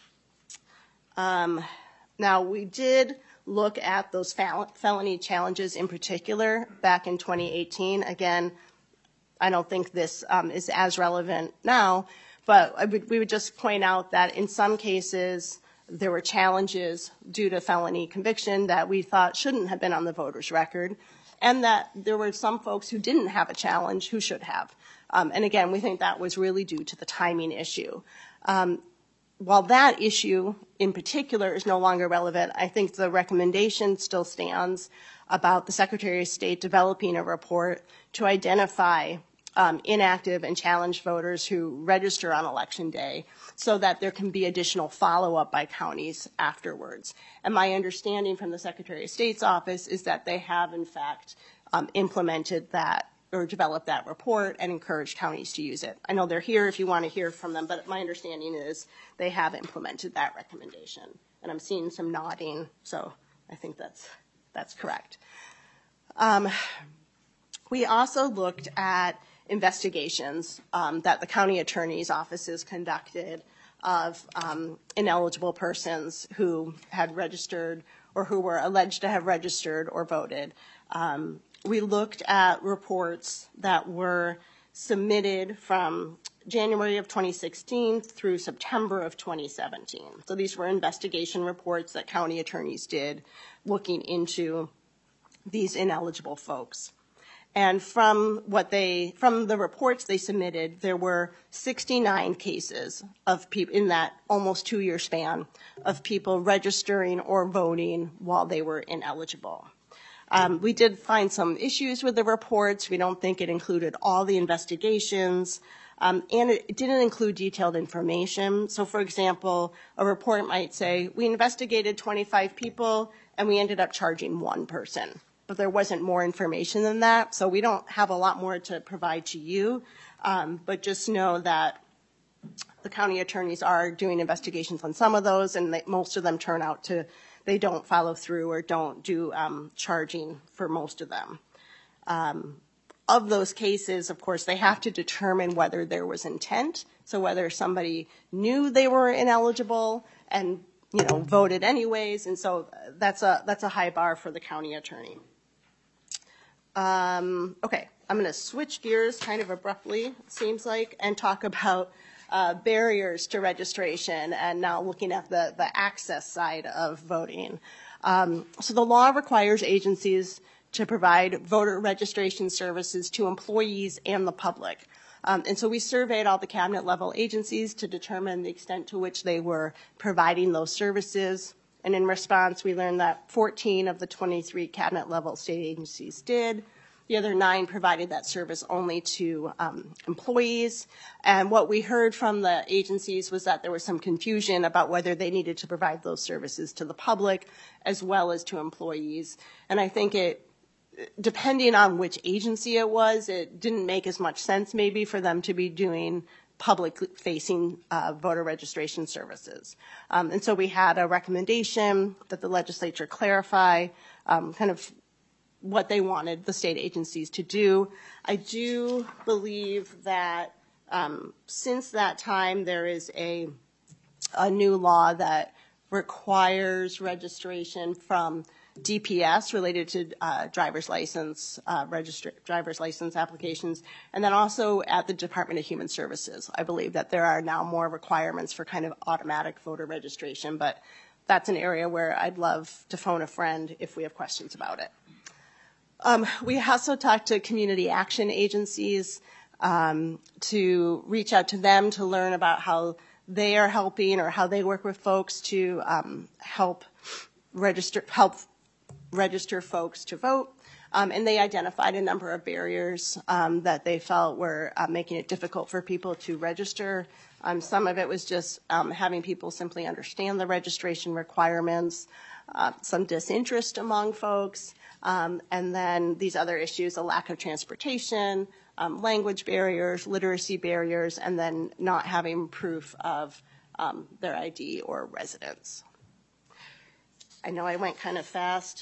Now, we did look at those felony challenges in particular back in 2018. Again, I don't think this is as relevant now, but we would just point out that in some cases, there were challenges due to felony conviction that we thought shouldn't have been on the voter's record, and that there were some folks who didn't have a challenge who should have. And again, we think that was really due to the timing issue. While that issue in particular is no longer relevant, I think the recommendation still stands about the Secretary of State developing a report to identify inactive and challenged voters who register on Election Day so that there can be additional follow-up by counties afterwards. And my understanding from the Secretary of State's office is that they have, in fact, implemented that or developed that report and encouraged counties to use it. I know they're here if you want to hear from them, but my understanding is they have implemented that recommendation. And I'm seeing some nodding, so I think that's correct. We also looked at investigations that the county attorney's offices conducted of ineligible persons who had registered or who were alleged to have registered or voted. We looked at reports that were submitted from January of 2016 through September of 2017. So these were investigation reports that county attorneys did looking into these ineligible folks. And from the reports they submitted, there were 69 cases of people in that almost 2-year span of people registering or voting while they were ineligible. We did find some issues with the reports. We don't think it included all the investigations, and it didn't include detailed information. So, for example, a report might say, we investigated 25 people and we ended up charging 1 person. But there wasn't more information than that, so we don't have a lot more to provide to you. But just know that the county attorneys are doing investigations on some of those, and most of them turn out to they don't follow through or don't do charging for most of them. Of those cases, of course, they have to determine whether there was intent, so whether somebody knew they were ineligible and voted anyways, and so that's a high bar for the county attorney. Okay, I'm going to switch gears kind of abruptly, it seems like, and talk about barriers to registration, and now looking at the access side of voting. So the law requires agencies to provide voter registration services to employees and the public. And so we surveyed all the cabinet level agencies to determine the extent to which they were providing those services. And in response, we learned that 14 of the 23 cabinet level state agencies did. The other 9 provided that service only to employees. And what we heard from the agencies was that there was some confusion about whether they needed to provide those services to the public as well as to employees. And I think depending on which agency it was, it didn't make as much sense maybe for them to be doing public-facing voter registration services. And so we had a recommendation that the legislature clarify kind of what they wanted the state agencies to do. I do believe that since that time there is a new law that requires registration from DPS related to driver's license applications, and then also at the Department of Human Services. I believe that there are now more requirements for kind of automatic voter registration, but that's an area where I'd love to phone a friend if we have questions about it. We also talked to community action agencies to reach out to them to learn about how they are helping or how they work with folks to help register folks to vote. And they identified a number of barriers that they felt were making it difficult for people to register. Some of it was just having people simply understand the registration requirements, some disinterest among folks, and then these other issues, a lack of transportation, language barriers, literacy barriers, and then not having proof of their ID or residence. I know I went kind of fast.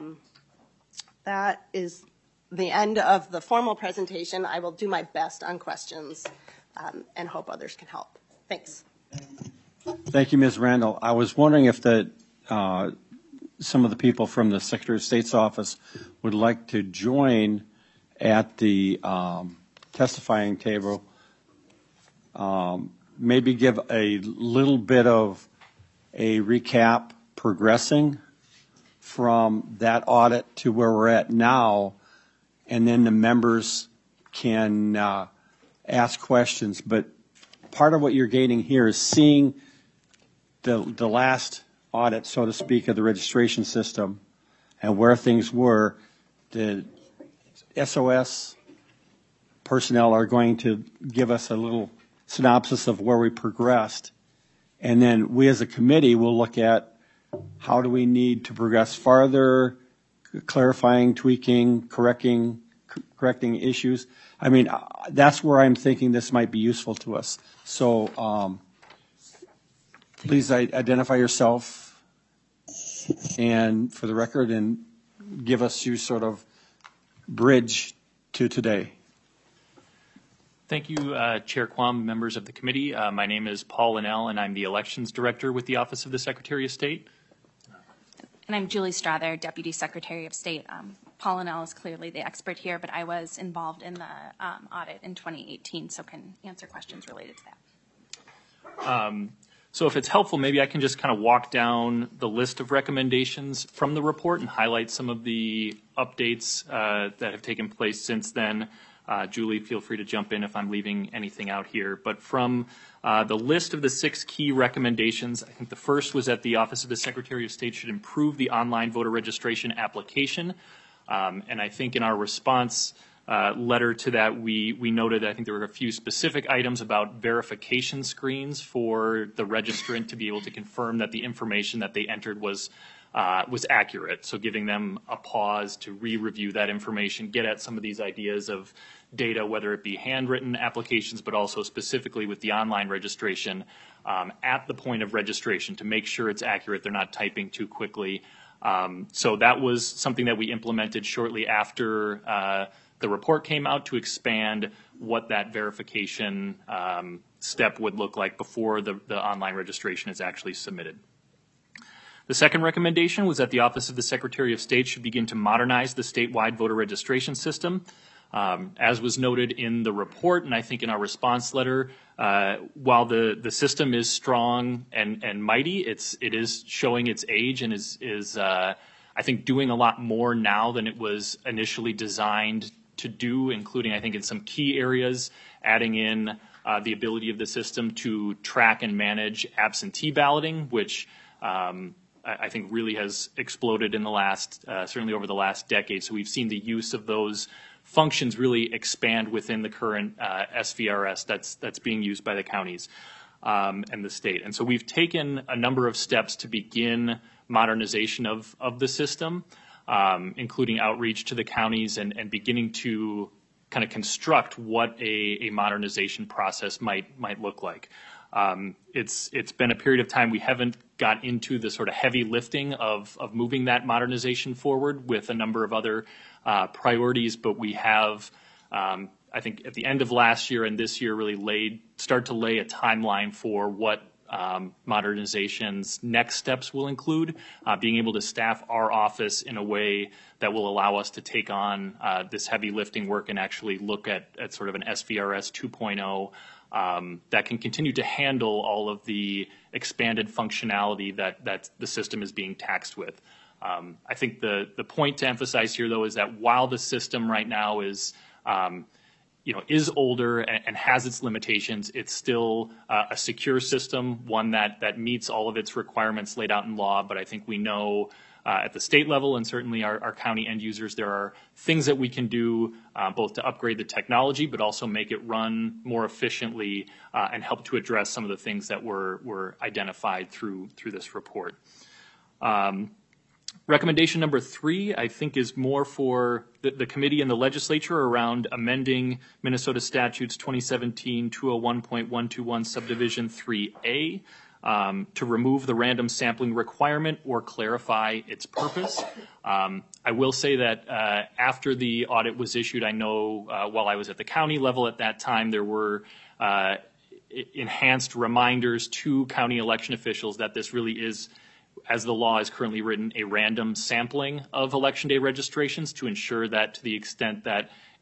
That is the end of the formal presentation. I will do my best on questions and hope others can help. Thanks. Thank you, Ms. Randall. I was wondering if some of the people from the Secretary of State's office would like to join at the testifying table, maybe give a little bit of a recap progressing from that audit to where we're at now, and then the members can ask questions. But part of what you're gaining here is seeing the last audit, so to speak, of the registration system and where things were. The SOS personnel are going to give us a little synopsis of where we progressed. And then we as a committee will look at how do we need to progress farther, clarifying, tweaking, correcting issues. I mean, that's where I'm thinking this might be useful to us. So please identify yourself and for the record and give us your sort of bridge to today. Thank you, Chair Quam, members of the committee. My name is Paul Linnell, and I'm the Elections Director with the Office of the Secretary of State. And I'm Julie Strother, Deputy Secretary of State. Paul Linnell is clearly the expert here, but I was involved in the audit in 2018, so can answer questions related to that. So if it's helpful, maybe I can just kind of walk down the list of recommendations from the report and highlight some of the updates that have taken place since then. Julie, feel free to jump in if I'm leaving anything out here. But from the list of the 6 key recommendations, I think the first was that the Office of the Secretary of State should improve the online voter registration application. And I think in our response letter to that, we noted, I think there were a few specific items about verification screens for the registrant to be able to confirm that the information that they entered was accurate. So giving them a pause to re-review that information, get at some of these ideas of data, whether it be handwritten applications, but also specifically with the online registration at the point of registration to make sure it's accurate, they're not typing too quickly. So that was something that we implemented shortly after the report came out to expand what that verification step would look like before the online registration is actually submitted. The second recommendation was that the Office of the Secretary of State should begin to modernize the statewide voter registration system. As was noted in the report, and I think in our response letter, while the system is strong and mighty, it is showing its age and is I think doing a lot more now than it was initially designed to do, including I think in some key areas, adding in the ability of the system to track and manage absentee balloting, which I think really has exploded in the last, certainly over the last decade. So we've seen the use of those functions really expand within the current SVRS that's being used by the counties and the state. And so we've taken a number of steps to begin modernization of the system, including outreach to the counties and beginning to kind of construct what a modernization process might look like. It's been a period of time we haven't got into the sort of heavy lifting of moving that modernization forward with a number of other priorities, but we have, I think at the end of last year and this year really start to lay a timeline for what modernization's next steps will include, being able to staff our office in a way that will allow us to take on this heavy lifting work and actually look at sort of an SVRS 2.0 that can continue to handle all of the expanded functionality that the system is being taxed with. I think the point to emphasize here, though, is that while the system right now is older and has its limitations, it's still a secure system, one that meets all of its requirements laid out in law. But I think we know at the state level and certainly our county end users, there are things that we can do both to upgrade the technology, but also make it run more efficiently and help to address some of the things that were identified through this report. Recommendation number 3, I think, is more for the committee and the legislature around amending Minnesota Statutes 2017-201.121 Subdivision 3A to remove the random sampling requirement or clarify its purpose. I will say that after the audit was issued, I know while I was at the county level at that time, there were enhanced reminders to county election officials that this really is, as the law is currently written, a random sampling of Election Day registrations to ensure that to the extent that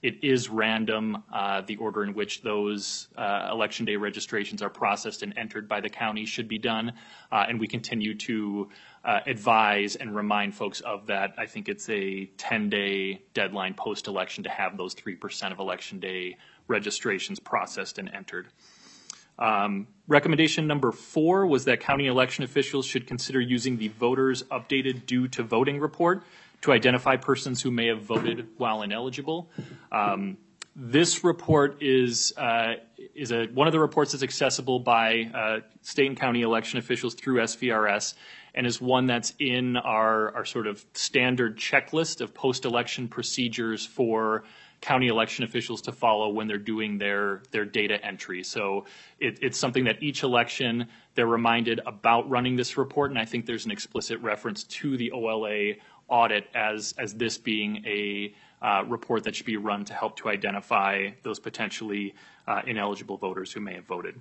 It is random, the order in which those election day registrations are processed and entered by the county should be done, and we continue to advise and remind folks of that. I think it's a 10-day deadline post-election to have those 3% of election day registrations processed and entered. Recommendation number 4 was that county election officials should consider using the voters' updated due to voting report to identify persons who may have voted while ineligible. This report is one of the reports that's accessible by state and county election officials through SVRS, and is one that's in our sort of standard checklist of post-election procedures for county election officials to follow when they're doing their data entry. So it's something that each election they're reminded about running this report, and I think there's an explicit reference to the OLA audit as this being a report that should be run to help to identify those potentially ineligible voters who may have voted.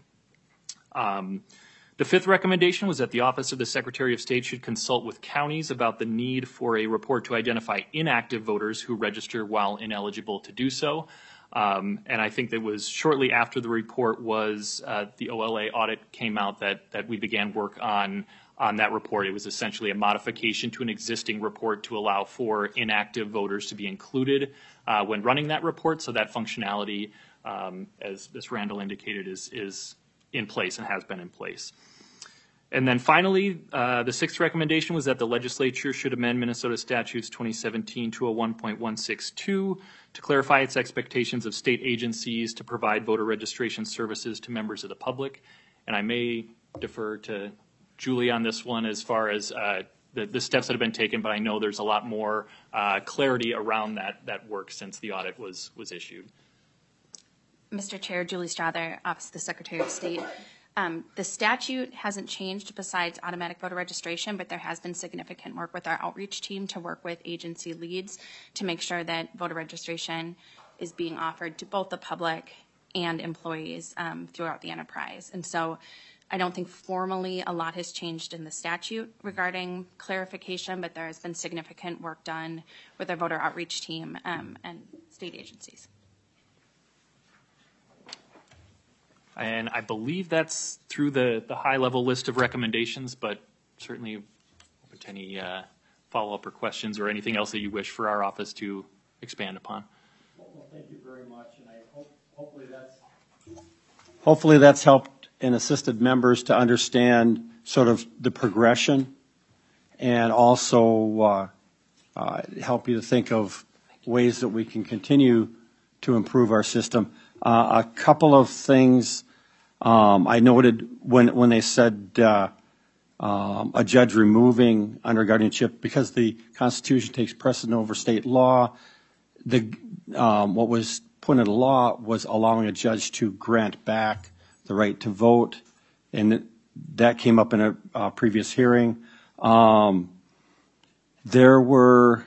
The 5th recommendation was that the Office of the Secretary of State should consult with counties about the need for a report to identify inactive voters who register while ineligible to do so. And I think that was shortly after the report was the OLA audit came out that we began work on that report. It was essentially a modification to an existing report to allow for inactive voters to be included when running that report. So that functionality, as Ms. Randall indicated, is in place and has been in place. And then finally, the 6th recommendation was that the legislature should amend Minnesota Statutes 2017-201.162 to clarify its expectations of state agencies to provide voter registration services to members of the public. And I may defer to Julie on this one as far as the steps that have been taken, but I know there's a lot more clarity around that work since the audit was issued. Mr. Chair, Julie Strother, Office of the Secretary of State. The statute hasn't changed besides automatic voter registration, but there has been significant work with our outreach team to work with agency leads to make sure that voter registration is being offered to both the public and employees throughout the enterprise. And so I don't think formally a lot has changed in the statute regarding clarification, but there has been significant work done with our voter outreach team and state agencies. And I believe that's through the high-level list of recommendations, but certainly open to any follow-up or questions or anything else that you wish for our office to expand upon. Well, thank you very much, and I hopefully that's helped and assisted members to understand sort of the progression, and also help you to think of ways that we can continue to improve our system. A couple of things I noted when they said a judge removing under guardianship because the Constitution takes precedent over state law. What was put into law was allowing a judge to grant back the right to vote, and that came up in a previous hearing. There were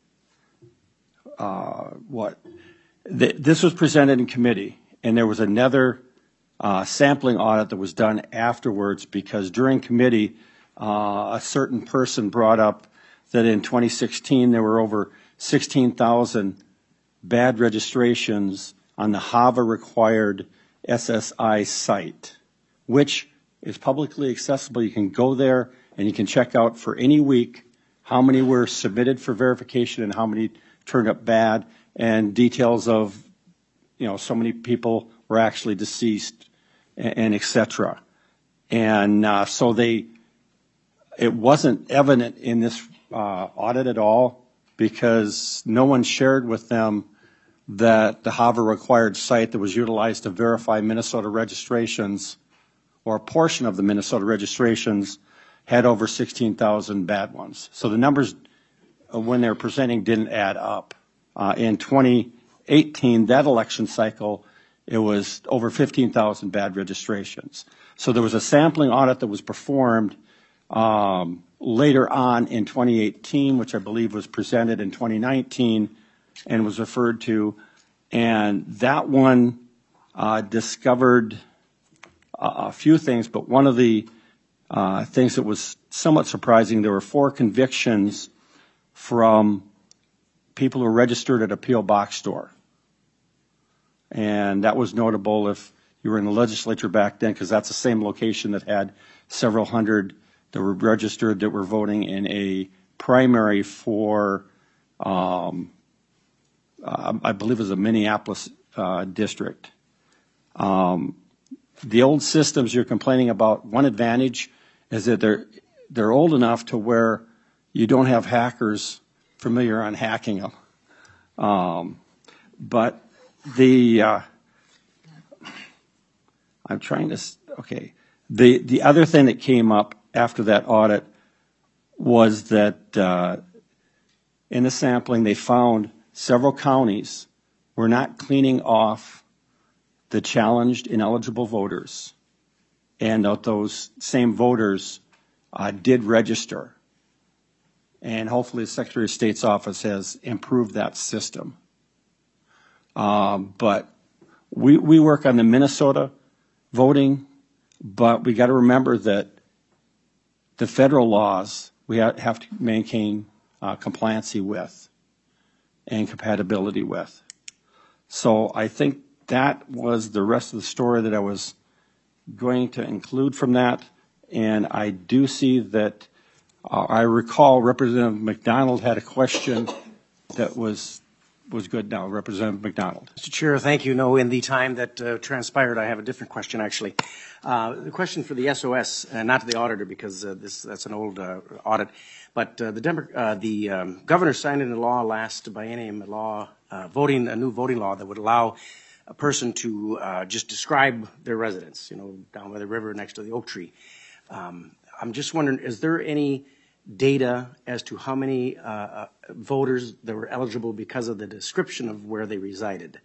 this was presented in committee, and there was another sampling audit that was done afterwards, because during committee, a certain person brought up that in 2016 there were over 16,000 bad registrations on the HAVA required SSI site, which is publicly accessible. You can go there and you can check out for any week how many were submitted for verification and how many turned up bad, and details of, so many people were actually deceased and et cetera. And so it wasn't evident in this audit at all, because no one shared with them that the HAVA required site that was utilized to verify Minnesota registrations, or a portion of the Minnesota registrations, had over 16,000 bad ones. So the numbers when they were presenting didn't add up. In 2018, that election cycle, it was over 15,000 bad registrations. So there was a sampling audit that was performed later on in 2018, which I believe was presented in 2019 and was referred to, and that one discovered a few things, but one of the things that was somewhat surprising, there were 4 convictions from people who were registered at a P.O. Box store. And that was notable if you were in the legislature back then, because that's the same location that had several hundred that were registered that were voting in a primary for, I believe it was a Minneapolis district. The old systems you're complaining about, one advantage is that they're old enough to where you don't have hackers familiar on hacking them. But I'm trying to, okay. The other thing that came up after that audit was that in the sampling they found several counties were not cleaning off the challenged ineligible voters, and that those same voters did register. And hopefully the Secretary of State's office has improved that system. But we work on the Minnesota voting, but we got to remember that the federal laws we have to maintain compliancy with and compatibility with. So I think that was the rest of the story that I was going to include from that. And I do see that I recall Representative McDonald had a question that was good now. Representative McDonald. Mr. Chair, thank you. No, in the time that transpired, I have a different question, actually. The question for the SOS, not to the auditor, because that's an old audit, but the governor signed into law last biennium a new voting law that would allow a person to just describe their residence, down by the river next to the oak tree. I'm just wondering, is there any data as to how many voters that were eligible because of the description of where they resided?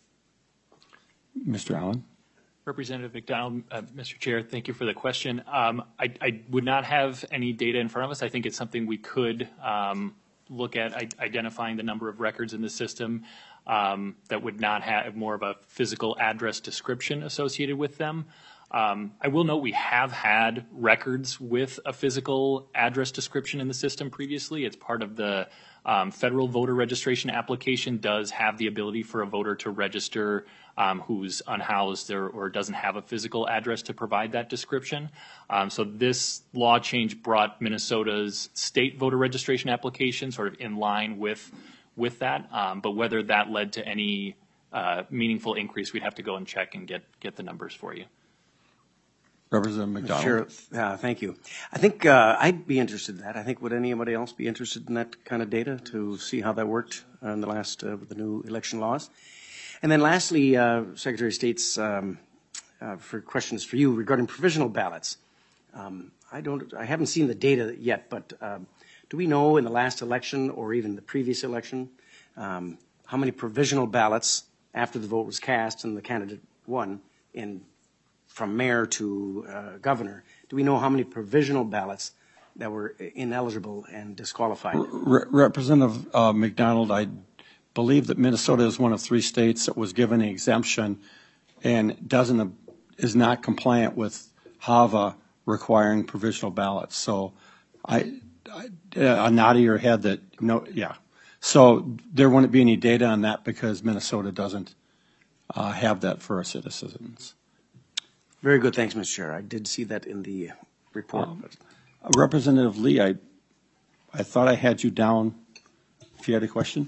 Mr. Allen. Representative McDonald, Mr. Chair, thank you for the question. I would not have any data in front of us. I think it's something we could look at, identifying the number of records in the system that would not have more of a physical address description associated with them. I will note we have had records with a physical address description in the system previously. It's part of the federal voter registration application does have the ability for a voter to register who's unhoused or doesn't have a physical address to provide that description. So this law change brought Minnesota's state voter registration application sort of in line with that. But whether that led to any meaningful increase, we'd have to go and check and get the numbers for you. Representative McDonald. Sure. Thank you. I think I'd be interested in that. I think would anybody else be interested in that kind of data to see how that worked in the last with the new election laws? And then lastly, Secretary of State's for questions for you regarding provisional ballots. I haven't seen the data yet, but do we know in the last election or even the previous election how many provisional ballots after the vote was cast and the candidate won from mayor to governor? Do we know how many provisional ballots that were ineligible and disqualified? Representative McDonald, I believe that Minnesota is one of 3 states that was given an exemption and is not compliant with HAVA requiring provisional ballots. So a nod of your head that no, yeah. So there wouldn't be any data on that because Minnesota doesn't have that for our citizens. Very good. Thanks, Mr. Chair. I did see that in the report. Representative Lee, I thought I had you down if you had a question.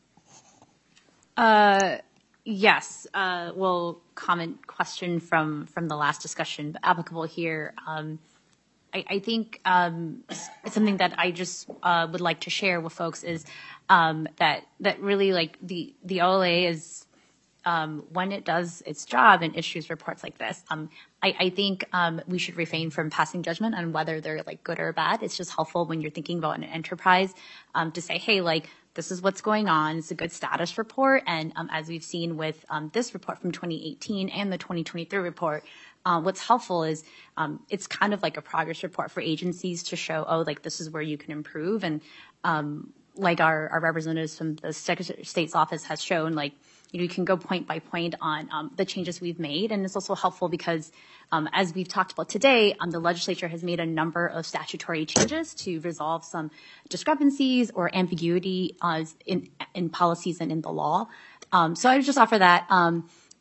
Yes. Well, question from the last discussion, but applicable here. I think it's something that I just would like to share with folks is that really like the OLA is when it does its job and issues reports like this. I think we should refrain from passing judgment on whether they're like good or bad. It's just helpful when you're thinking about an enterprise to say, hey, like this is what's going on. It's a good status report. And as we've seen with this report from 2018 and the 2023 report, what's helpful is it's kind of like a progress report for agencies to show, oh, like this is where you can improve. And like our representatives from the Secretary of State's office has shown, like, you can go point by point on the changes we've made. And it's also helpful because as we've talked about today, the legislature has made a number of statutory changes to resolve some discrepancies or ambiguity in policies and in the law. So I would just offer that.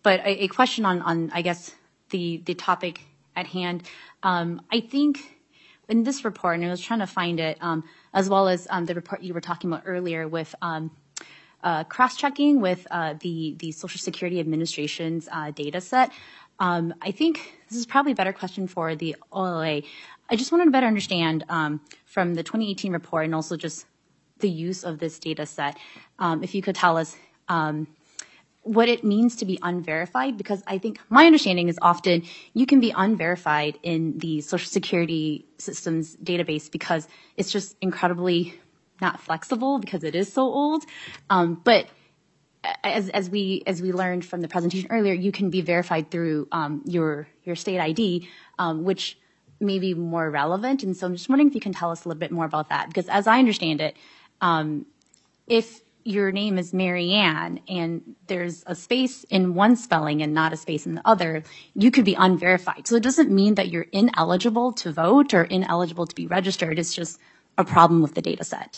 But a question on I guess, the topic at hand. I think in this report, and I was trying to find it, as well as the report you were talking about earlier with cross-checking with the Social Security Administration's data set. I think this is probably a better question for the OLA. I just wanted to better understand from the 2018 report and also just the use of this data set, if you could tell us what it means to be unverified, because I think my understanding is often you can be unverified in the Social Security system's database because it's just incredibly not flexible because it is so old. But as we learned from the presentation earlier, you can be verified through your state ID, which may be more relevant. And so I'm just wondering if you can tell us a little bit more about that, because as I understand it, if your name is Marianne and there's a space in one spelling and not a space in the other, you could be unverified. So it doesn't mean that you're ineligible to vote or ineligible to be registered. It's just a problem with the data set.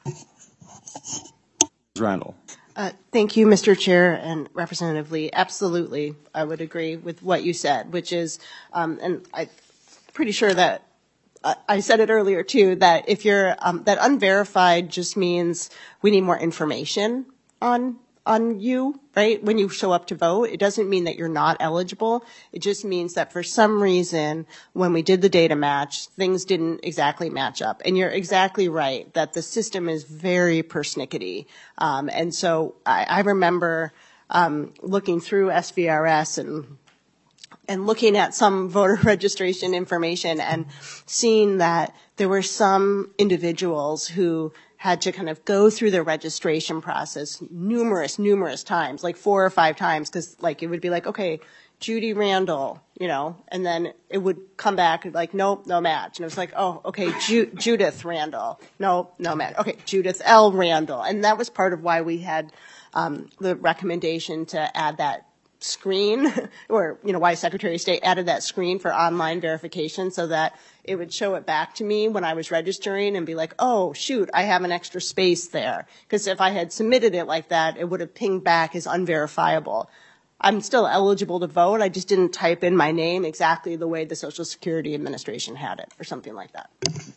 Randall. Thank you, Mr. Chair and Representative Lee. Absolutely, I would agree with what you said, which is, and I'm pretty sure that I said it earlier too, that if you're that unverified just means we need more information on you, right? When you show up to vote, it doesn't mean that you're not eligible. It just means that for some reason, when we did the data match, things didn't exactly match up. And you're exactly right that the system is very persnickety. And so I remember looking through SVRS and looking at some voter registration information and seeing that there were some individuals who had to kind of go through the registration process numerous times, like 4 or 5 times, because like it would be like, okay, Judy Randall, you know, and then it would come back like, nope, no match. And it was like, oh, okay, Judith Randall, no match. Okay, Judith L. Randall. And that was part of why we had the recommendation to add that screen, or, you know, why Secretary of State added that screen for online verification so that it would show it back to me when I was registering and be like, oh, shoot, I have an extra space there. Because if I had submitted it like that, it would have pinged back as unverifiable. I'm still eligible to vote. I just didn't type in my name exactly the way the Social Security Administration had it, or something like that.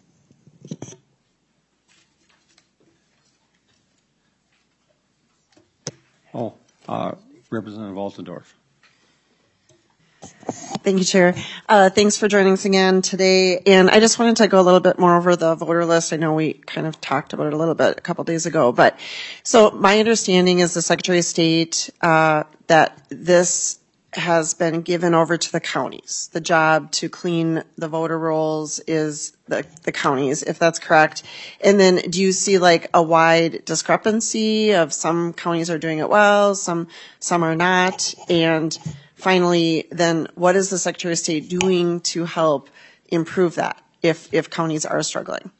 Representative Altendorf. Thank you, Chair. Thanks for joining us again today. And I just wanted to go a little bit more over the voter list. I know we kind of talked about it a little bit a couple days ago, but so my understanding is the Secretary of State that this has been given over to the counties. The job to clean the voter rolls is the counties, if that's correct. And then do you see like a wide discrepancy of some counties are doing it well, some are not? And finally, then what is the Secretary of State doing to help improve that if counties are struggling?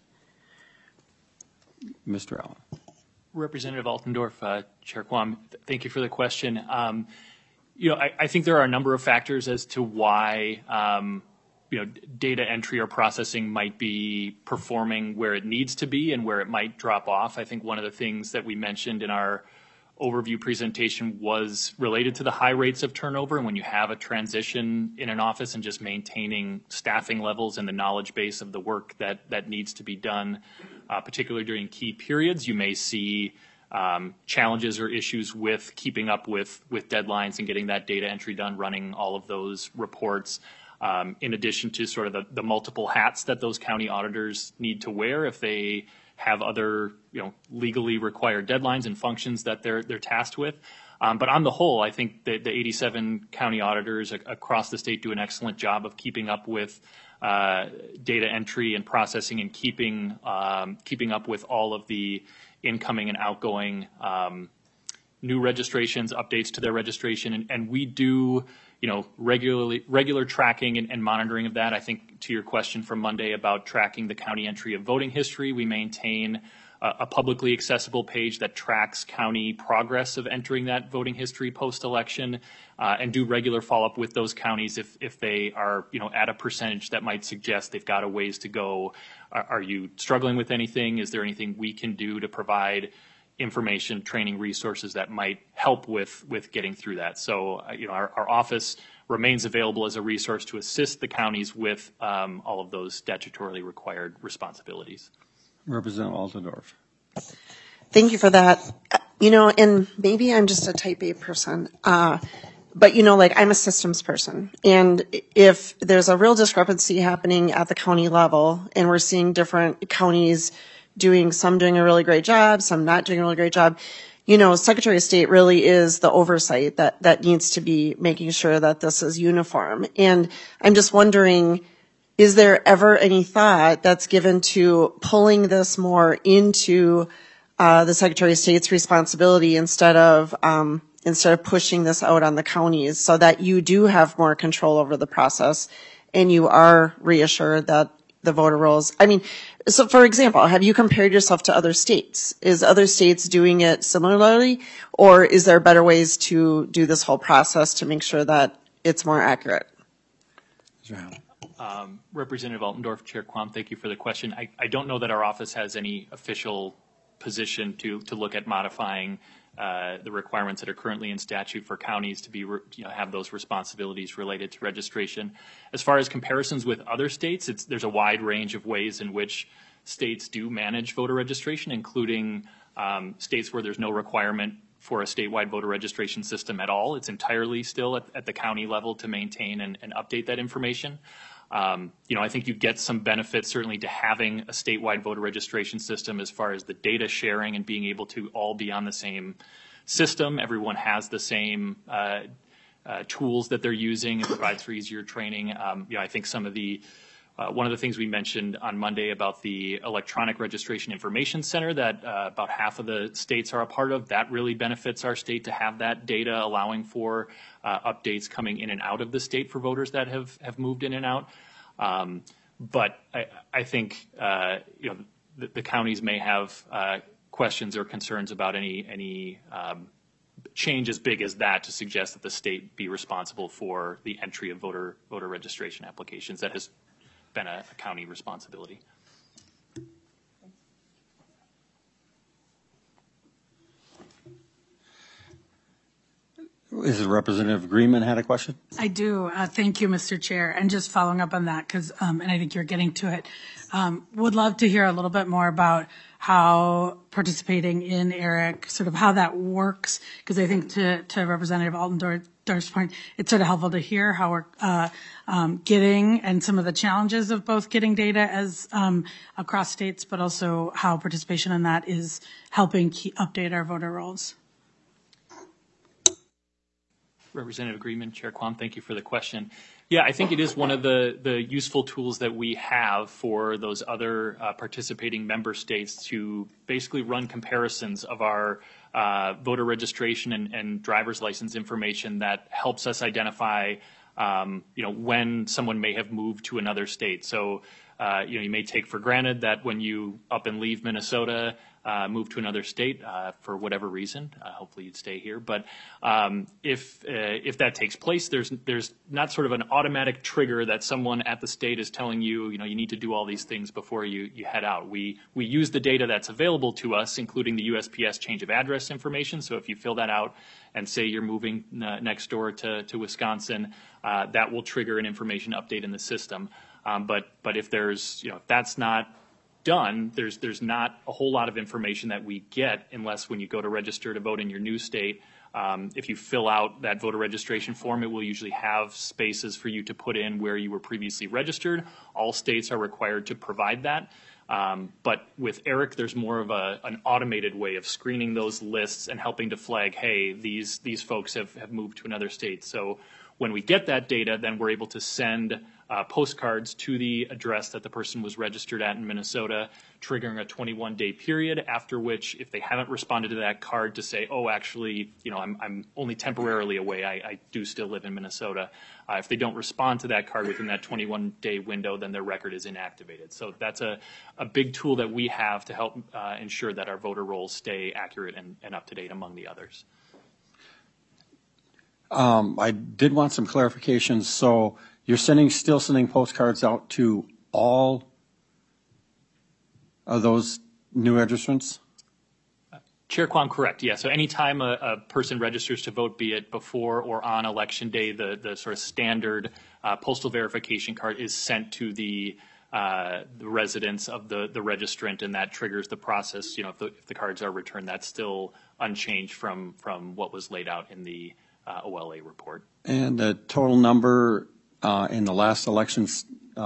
Mr. Allen. Representative Altendorf, Chair Quam, thank you for the question. You know, I think there are a number of factors as to why, you know, data entry or processing might be performing where it needs to be and where it might drop off. I think one of the things that we mentioned in our overview presentation was related to the high rates of turnover. And when you have a transition in an office and just maintaining staffing levels and the knowledge base of the work that needs to be done, particularly during key periods, you may see challenges or issues with keeping up with deadlines and getting that data entry done, running all of those reports, in addition to sort of the multiple hats that those county auditors need to wear if they have other, you know, legally required deadlines and functions that they're tasked with. But on the whole, I think that the 87 county auditors across the state do an excellent job of keeping up with data entry and processing and keeping up with all of the incoming and outgoing new registrations, updates to their registration, and we do, you know, regular tracking and monitoring of that. I think to your question from Monday about tracking the county entry of voting history, we maintain a publicly accessible page that tracks county progress of entering that voting history post-election, and do regular follow-up with those counties if they are, you know, at a percentage that might suggest they've got a ways to go. Are you struggling with anything? Is there anything we can do to provide information, training resources that might help with getting through that. So, our office remains available as a resource to assist the counties with all of those statutorily required responsibilities. Representative Altendorf. Thank you for that. And maybe I'm just a type A person, but I'm a systems person. And if there's a real discrepancy happening at the county level, and we're seeing different counties doing a really great job, some not doing a really great job, Secretary of State really is the oversight that needs to be making sure that this is uniform. And I'm just wondering, is there ever any thought that's given to pulling this more into the Secretary of State's responsibility instead of pushing this out on the counties, so that you do have more control over the process and you are reassured that the voter rolls? So for example, have you compared yourself to other states? Is other states doing it similarly, or is there better ways to do this whole process to make sure that it's more accurate? Representative Altendorf, Chair Quam, thank you for the question. I don't know that our office has any official position to look at modifying the requirements that are currently in statute for counties to be have those responsibilities related to registration. As far as comparisons with other states, there's a wide range of ways in which states do manage voter registration, including states where there's no requirement for a statewide voter registration system at all. It's entirely still at the county level to maintain and update that information. I think you get some benefits certainly to having a statewide voter registration system as far as the data sharing and being able to all be on the same system. Everyone has the same tools that they're using. It provides for easier training. I think some of the one of the things we mentioned on Monday about the electronic registration information center that about half of the states are a part of, that really benefits our state to have that data, allowing for updates coming in and out of the state for voters that have moved in and out. But I think the counties may have questions or concerns about any change as big as that to suggest that the state be responsible for the entry of voter registration applications. That has been a county responsibility. Is it Representative Greenman had a question? I do. Thank you, Mr. Chair. And just following up on that, because and I think you're getting to it, would love to hear a little bit more about how participating in ERIC, sort of how that works, because I think to Representative Altendorf's point, it's sort of helpful to hear how we're getting and some of the challenges of both getting data as across states, but also how participation in that is helping update our voter rolls. Representative Greenman, Chair Quam, thank you for the question. Yeah, I think it is one of the useful tools that we have for those other participating member states to basically run comparisons of our voter registration and driver's license information that helps us identify, when someone may have moved to another state. So, you may take for granted that when you up and leave Minnesota, move to another state for whatever reason, hopefully you'd stay here. But if that takes place, there's not sort of an automatic trigger that someone at the state is telling you, you need to do all these things before you head out. We use the data that's available to us, including the USPS change of address information. So if you fill that out and say you're moving next door to Wisconsin, that will trigger an information update in the system. But if there's, if that's not done, there's not a whole lot of information that we get unless when you go to register to vote in your new state, if you fill out that voter registration form, it will usually have spaces for you to put in where you were previously registered. All states are required to provide that. But with ERIC, there's more of an automated way of screening those lists and helping to flag, hey, these folks have moved to another state. So when we get that data, then we're able to send postcards to the address that the person was registered at in Minnesota, triggering a 21-day period, after which, if they haven't responded to that card to say, oh, actually, I'm only temporarily away, I do still live in Minnesota. If they don't respond to that card within that 21-day window, then their record is inactivated. So that's a big tool that we have to help ensure that our voter rolls stay accurate and up to date among the others. I did want some clarification. So you're still sending postcards out to all of those new registrants? Chair Quam, correct. Yeah. So anytime a person registers to vote, be it before or on election day, the sort of standard postal verification card is sent to the residence of the registrant, and that triggers the process. You know, if the cards are returned, that's still unchanged from what was laid out in the OLA report. And the total number in the last elections,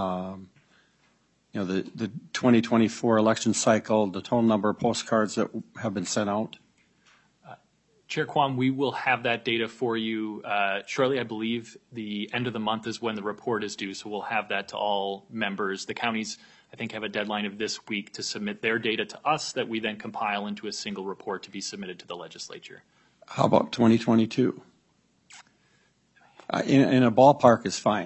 the 2024 election cycle, the total number of postcards that have been sent out? Chair Quam, we will have that data for you shortly. I believe the end of the month is when the report is due, so we'll have that to all members. The counties, I think, have a deadline of this week to submit their data to us that we then compile into a single report to be submitted to the legislature. How about 2022? In a ballpark is fine.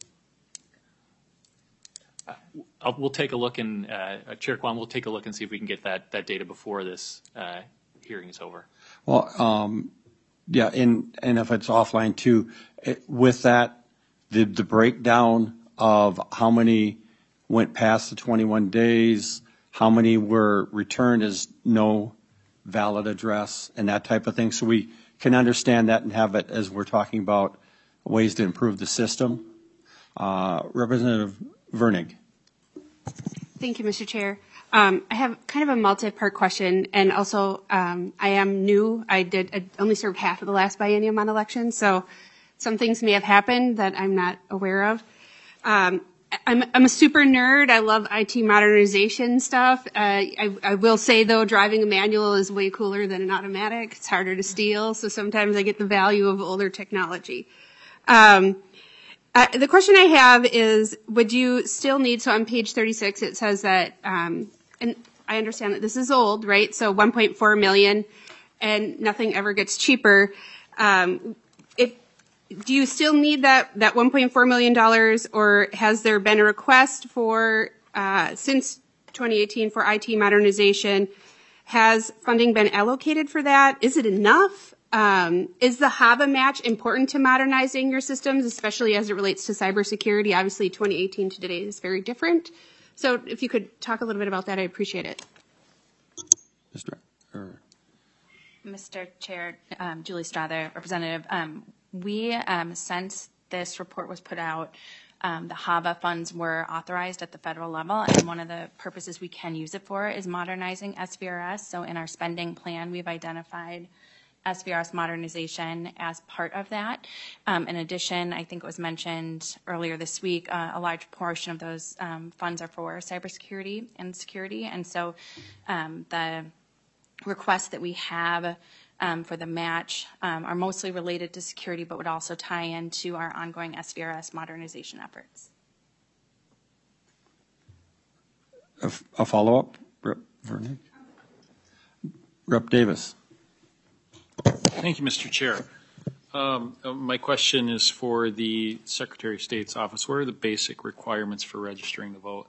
We'll take a look, and Chair Quam, we'll take a look and see if we can get that data before this hearing is over. Well, yeah, and if it's offline too, with that, the breakdown of how many went past the 21 days, how many were returned as no valid address, and that type of thing, so we can understand that and have it as we're talking about ways to improve the system. Representative Vernig. Thank you, Mr. Chair. I have kind of a multi-part question, and also I am new. I only served half of the last biennium on elections, so some things may have happened that I'm not aware of. I'm a super nerd. I love IT modernization stuff. I will say, though, driving a manual is way cooler than an automatic. It's harder to steal, so sometimes I get the value of older technology. The question I have is, would you still need, so on page 36 it says that, and I understand that this is old, right? So 1.4 million and nothing ever gets cheaper. Do you still need that $1.4 million, or has there been a request for, since 2018 for IT modernization? Has funding been allocated for that? Is it enough? Is the HAVA match important to modernizing your systems, especially as it relates to cybersecurity? Obviously, 2018 to today is very different. So if you could talk a little bit about that, I appreciate it. Mr. Chair, Julie Strother, Representative, we, since this report was put out, the HAVA funds were authorized at the federal level, and one of the purposes we can use it for is modernizing SVRS. So in our spending plan, we've identified SVRS modernization as part of that. In addition, I think it was mentioned earlier this week, a large portion of those funds are for cybersecurity and security. And so the requests that we have for the match are mostly related to security, but would also tie into our ongoing SVRS modernization efforts. A follow-up, Rep. Vernig? Rep. Davis. Thank you, Mr. Chair. My question is for the Secretary of State's office. What are the basic requirements for registering to vote?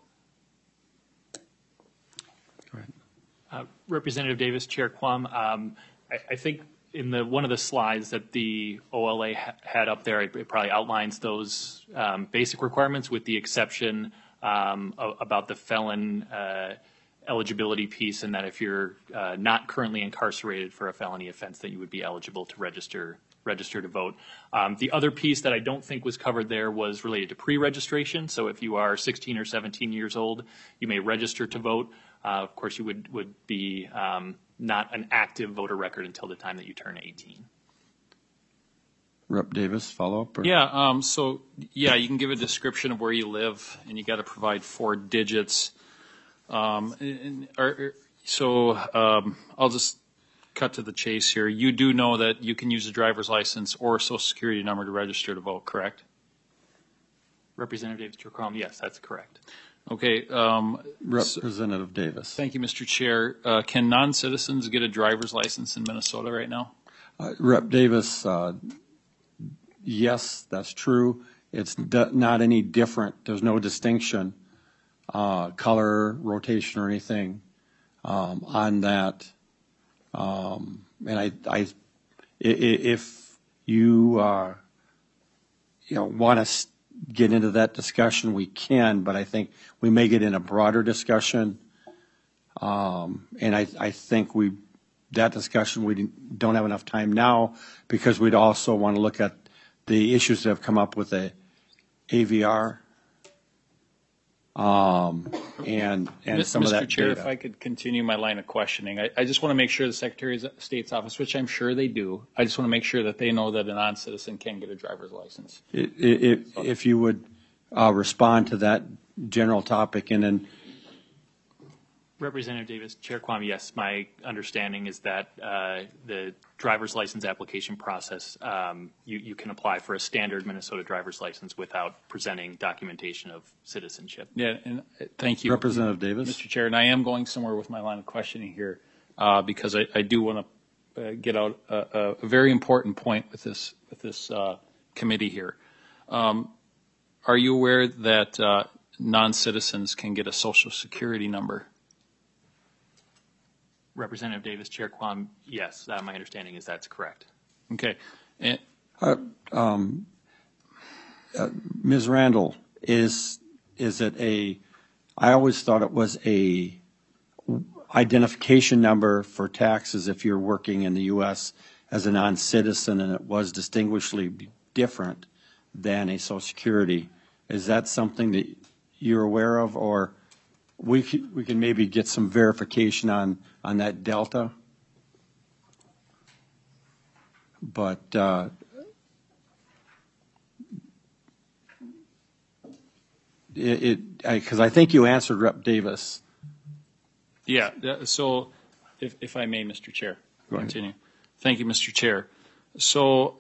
Go ahead. Representative Davis, Chair Quam, I think in one of the slides that the OLA had up there, it probably outlines those basic requirements, with the exception about the felon eligibility piece, and that if you're not currently incarcerated for a felony offense, that you would be eligible to register to vote. The other piece that I don't think was covered there was related to pre-registration. So if you are 16 or 17 years old, you may register to vote. Of course, you would be not an active voter record until the time that you turn 18. Rep. Davis, follow-up? Yeah, you can give a description of where you live, and you got to provide 4 digits. I'll just cut to the chase here. You do know that you can use a driver's license or a social security number to register to vote, correct? Representative Jercom, yes, that's correct. Okay. Representative Davis. Thank you, Mr. Chair. Can non-citizens get a driver's license in Minnesota right now? Rep. Davis, yes, that's true. It's not any different. There's no distinction, color, rotation, or anything on that. And if you want to get into that discussion, we can, but I think we may get in a broader discussion. And I think we that discussion. We don't have enough time now because we'd also want to look at the issues that have come up with the AVR and some of that Mr. Chair, data. if I could continue my line of questioning, I just want to make sure the Secretary of State's office, which I'm sure they do, I just want to make sure that they know that a non-citizen can get a driver's license. If you would respond to that general topic, and then Representative Davis, Chair Kwame, yes, my understanding is that the driver's license application process, you can apply for a standard Minnesota driver's license without presenting documentation of citizenship. Yeah, and thank you. Representative Davis. Mr. Chair, and I am going somewhere with my line of questioning here because I do want to get out a very important point with this committee here. Are you aware that non-citizens can get a Social Security number? Representative Davis, Chair Kwame, yes, my understanding is that's correct. Okay. And, Ms. Randall, is it I always thought it was a identification number for taxes if you're working in the U.S. as a non-citizen, and it was distinguishably different than a Social Security. Is that something that you're aware of, or we can maybe get some verification on that delta? But because I think you answered Rep. Davis. yeah, so if I may, Mr. Chair, continue. Thank you, Mr. Chair. So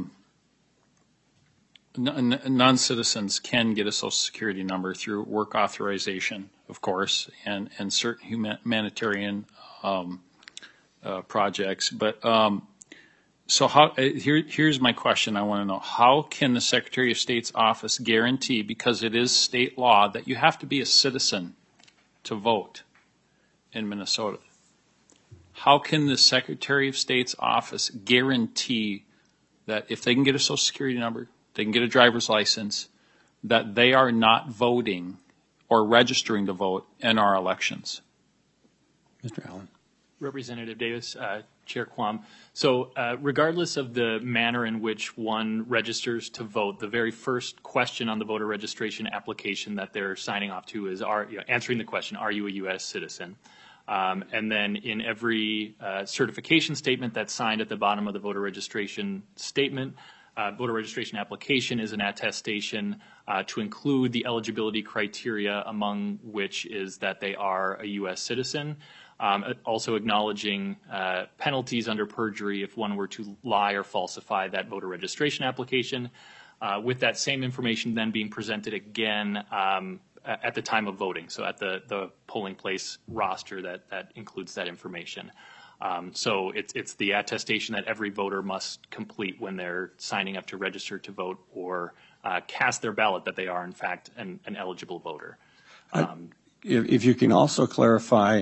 non-citizens can get a Social Security number through work authorization, of course, and certain humanitarian projects. But so here's my question. I want to know, how can the Secretary of State's office guarantee, because it is state law, that you have to be a citizen to vote in Minnesota? How can the Secretary of State's office guarantee that if they can get a Social Security number, they can get a driver's license, that they are not voting or registering to vote in our elections? Mr. Allen. Representative Davis, Chair Kwame. So regardless of the manner in which one registers to vote, the very first question on the voter registration application that they're signing off to is answering the question, are you a U.S. citizen? And then in every certification statement that's signed at the bottom of the voter registration statement, voter registration application is an attestation to include the eligibility criteria, among which is that they are a U.S. citizen. Also acknowledging penalties under perjury if one were to lie or falsify that voter registration application, with that same information then being presented again at the time of voting, so at the polling place roster that includes that information. So it's the attestation that every voter must complete when they're signing up to register to vote or cast their ballot that they are, in fact, an eligible voter. If you can also clarify,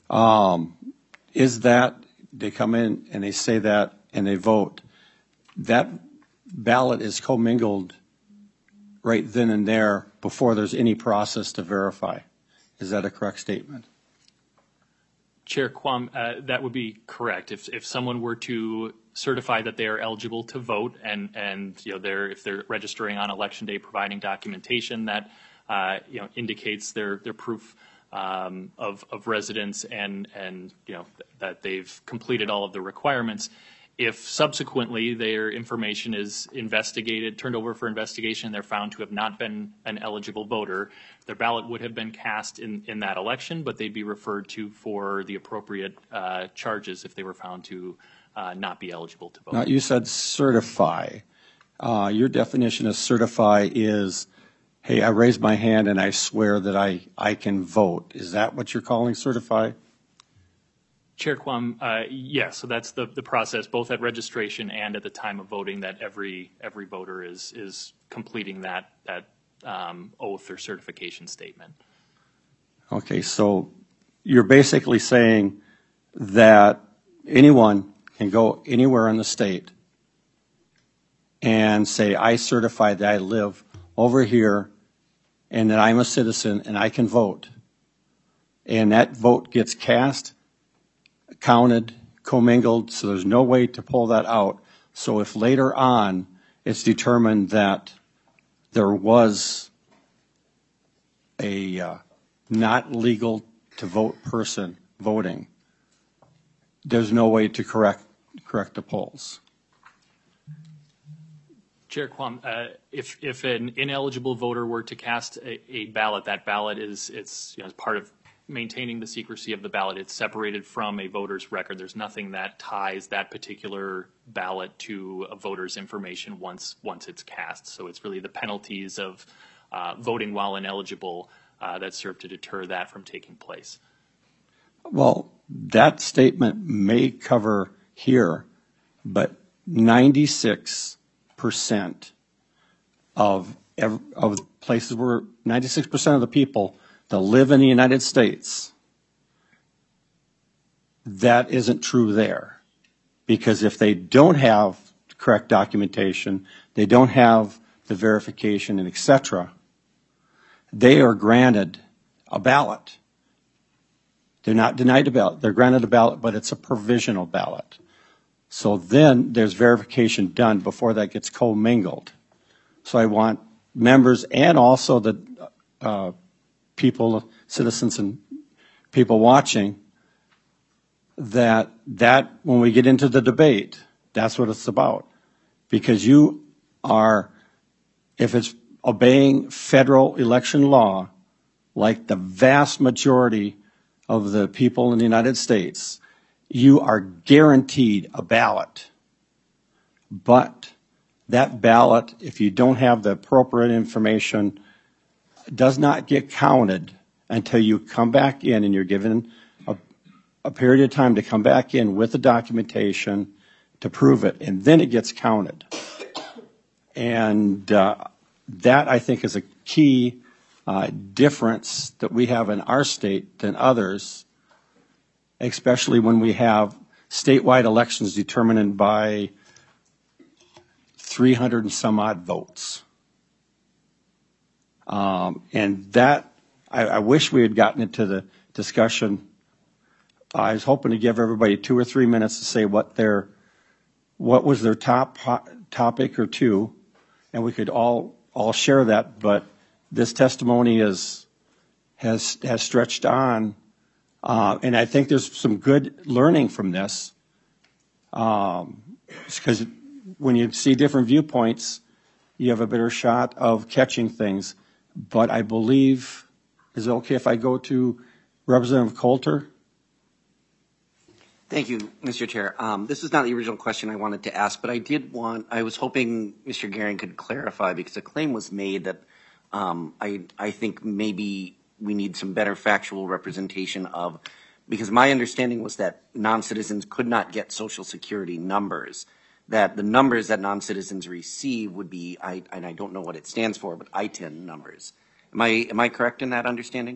is that they come in and they say that and they vote, that ballot is commingled right then and there before there's any process to verify? Is that a correct statement? Chair Kwame, that would be correct. If someone were to certify that they are eligible to vote and if they're registering on election day, providing documentation that indicates their proof of residence and that they've completed all of the requirements. If subsequently their information is investigated, turned over for investigation, and they're found to have not been an eligible voter, their ballot would have been cast in that election, but they'd be referred to for the appropriate charges if they were found to not be eligible to vote. Now, you said certify. Your definition of certify is, hey, I raise my hand and I swear that I can vote. Is that what you're calling certify? Chair Kwame, yes. So that's the process, both at registration and at the time of voting, that every voter is completing that oath or certification statement. Okay, so you're basically saying that anyone can go anywhere in the state and say, I certify that I live over here and that I'm a citizen and I can vote. And that vote gets cast, counted, commingled, so there's no way to pull that out. So if later on it's determined that there was a not legal to vote person voting, there's no way to correct the polls. Chair Quam, if an ineligible voter were to cast a ballot, that ballot is part of maintaining the secrecy of the ballot. It's separated from a voter's record. There's nothing that ties that particular ballot to a voter's information once it's cast. So it's really the penalties of voting while ineligible that serve to deter that from taking place. Well, that statement may cover here, but 96% of places where 96% of the people that live in the United States, that isn't true there. Because if they don't have correct documentation, they don't have the verification and et cetera, they are granted a ballot. They're not denied a ballot. They're granted a ballot, but it's a provisional ballot. So then there's verification done before that gets commingled. So I want members and also the people, citizens and people watching, that when we get into the debate, that's what it's about. Because you are, if it's obeying federal election law, like the vast majority of the people in the United States, you are guaranteed a ballot. But that ballot, if you don't have the appropriate information, does not get counted until you come back in and you're given a period of time to come back in with the documentation to prove it, and then it gets counted. And that, I think, is a key difference that we have in our state than others, especially when we have statewide elections determined by 300 and some odd votes. And that, I wish we had gotten into the discussion. I was hoping to give everybody 2 or 3 minutes to say what was their top topic or two, and we could all share that. But this testimony has stretched on, and I think there's some good learning from this, because when you see different viewpoints, you have a better shot of catching things. But I believe, is it okay if I go to Representative Coulter? Thank you, Mr. Chair. This is not the original question I wanted to ask, but I was hoping Mr. Gehring could clarify, because a claim was made that I think maybe we need some better factual representation of, because my understanding was that non-citizens could not get Social Security numbers, that the numbers that non-citizens receive would be, and I don't know what it stands for, but ITIN numbers. Am I correct in that understanding?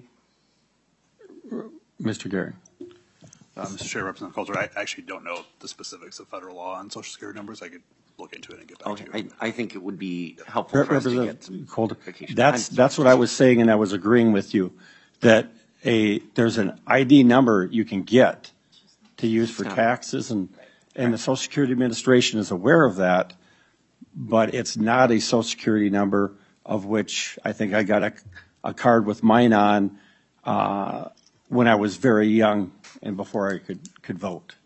Mr. Gehring. Mr. Chair, Representative Coulter, I actually don't know the specifics of federal law on Social Security numbers. I could look into it and get back to you. I think it would be helpful for us to get some Coulter, that's what I was saying, and I was agreeing with you, that there's an ID number you can get to use for taxes, and the Social Security Administration is aware of that, but it's not a Social Security number, of which I think I got a card with mine on when I was very young and before I could vote.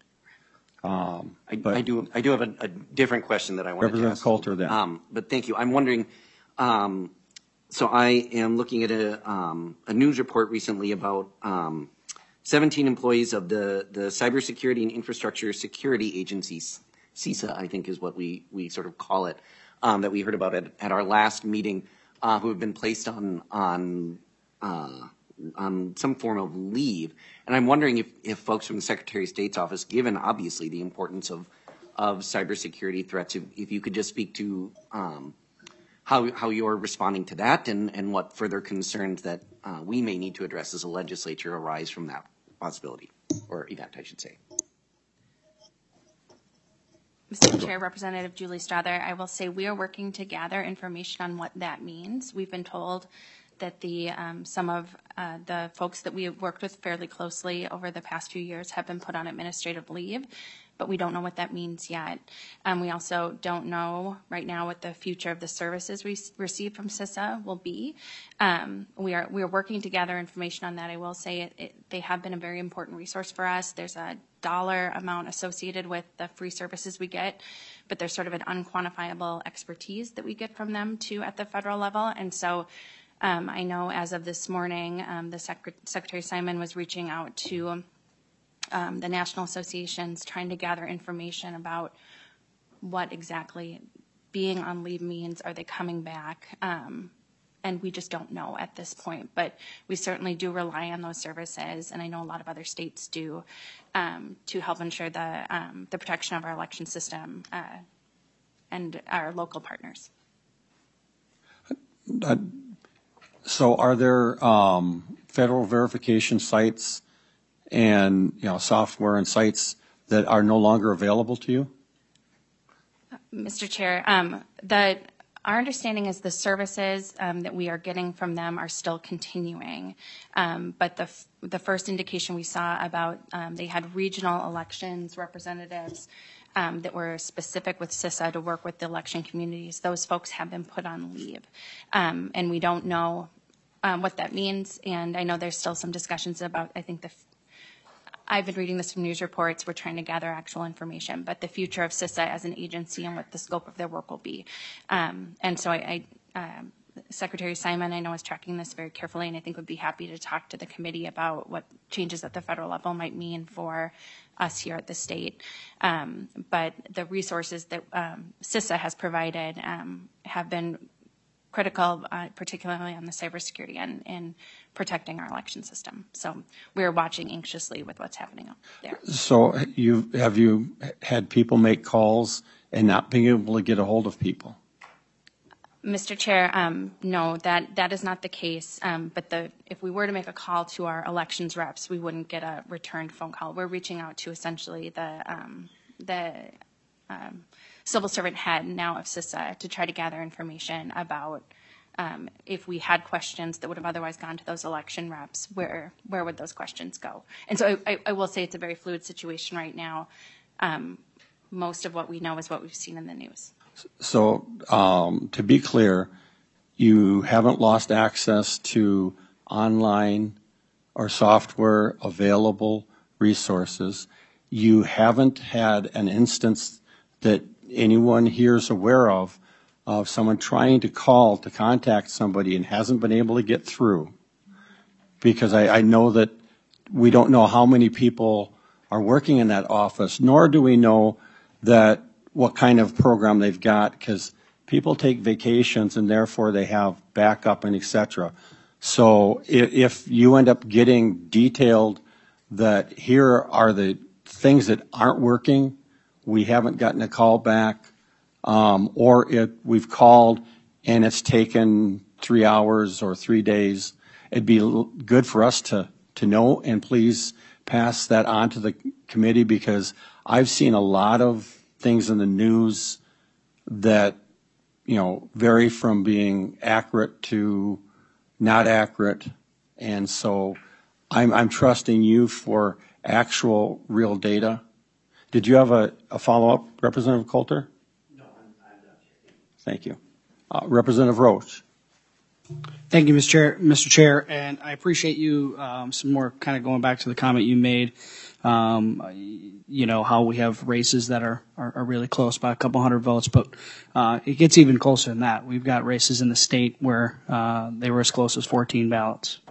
I do have a different question that I wanted to ask. Representative Coulter, then. But thank you. I'm wondering, so I am looking at a news report recently about 17 employees of the Cybersecurity and Infrastructure Security Agency, CISA, I think is what we sort of call it, that we heard about at our last meeting, who have been placed on some form of leave. And I'm wondering if folks from the Secretary of State's office, given obviously the importance of cybersecurity threats, if you could just speak to how you're responding to that, and what further concerns that we may need to address as a legislature arise from that possibility, or event, I should say. Mr. Chair, Representative Julie Strother, I will say we are working to gather information on what that means. We've been told that the some of the folks that we have worked with fairly closely over the past few years have been put on administrative leave, but we don't know what that means yet. We also don't know right now what the future of the services we receive from CISA will be. We are working to gather information on that. I will say they have been a very important resource for us. There's a dollar amount associated with the free services we get, but there's sort of an unquantifiable expertise that we get from them too at the federal level. And so I know as of this morning, the Secretary Simon was reaching out to the national associations, trying to gather information about what exactly being on leave means. Are they coming back? And we just don't know at this point, but we certainly do rely on those services, and I know a lot of other states do, to help ensure the protection of our election system and our local partners. So are there federal verification sites and software and sites that are no longer available to you? Mr. Chair, our understanding is the services that we are getting from them are still continuing. But the first indication we saw about they had regional elections representatives that were specific with CISA to work with the election communities. Those folks have been put on leave. And we don't know what that means. And I know there's still some discussions about, I think I've been reading this from news reports. We're trying to gather actual information, but the future of CISA as an agency and what the scope of their work will be. And so Secretary Simon, I know, is tracking this very carefully, and I think would be happy to talk to the committee about what changes at the federal level might mean for us here at the state. But the resources that CISA has provided have been critical, particularly on the cybersecurity end in protecting our election system. So we're watching anxiously with what's happening out there. So have you had people make calls and not being able to get a hold of people? Mr. Chair, no, that is not the case. But if we were to make a call to our elections reps, we wouldn't get a returned phone call. We're reaching out to essentially the civil servant head now of CISA to try to gather information about if we had questions that would have otherwise gone to those election reps, where would those questions go? And so I will say it's a very fluid situation right now. Most of what we know is what we've seen in the news. So to be clear, you haven't lost access to online or software available resources. You haven't had an instance that anyone here is aware of someone trying to call to contact somebody and hasn't been able to get through. Because I know that we don't know how many people are working in that office, nor do we know that what kind of program they've got, because people take vacations and therefore they have backup and et cetera. So if you end up getting detailed that here are the things that aren't working, we haven't gotten a call back, or we've called and it's taken 3 hours or 3 days, it'd be good for us to know, and please pass that on to the committee, because I've seen a lot of things in the news that, vary from being accurate to not accurate. And so I'm trusting you for actual real data. Did you have a follow-up, Representative Coulter? No, I'm done. Thank you. Representative Roach. Thank you, Mr. Chair, and I appreciate you some more kind of going back to the comment you made. How we have races that are really close by a couple hundred votes, but it gets even closer than that. We've got races in the state where they were as close as 14 votes,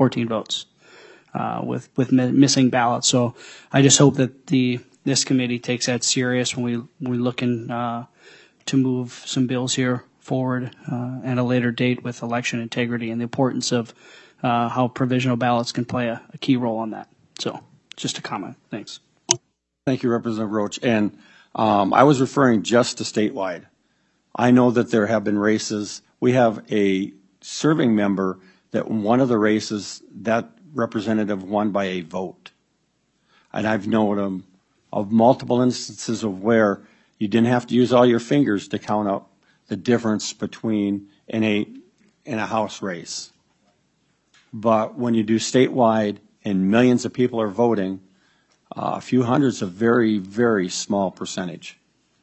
with missing ballots. So I just hope that this committee takes that serious when we're looking to move some bills here forward at a later date with election integrity and the importance of how provisional ballots can play a key role on that. So just a comment. Thanks. Thank you, Representative Roach. And I was referring just to statewide. I know that there have been races. We have a serving member that one of the races, that representative won by a vote. And I've known of multiple instances of where you didn't have to use all your fingers to count up the difference between in a House race. But when you do statewide and millions of people are voting, a few hundred's a very, very small percentage.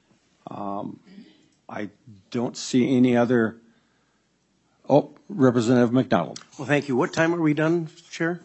I don't see any other. Oh, Representative McDonald. Well, thank you. What time are we done, Chair?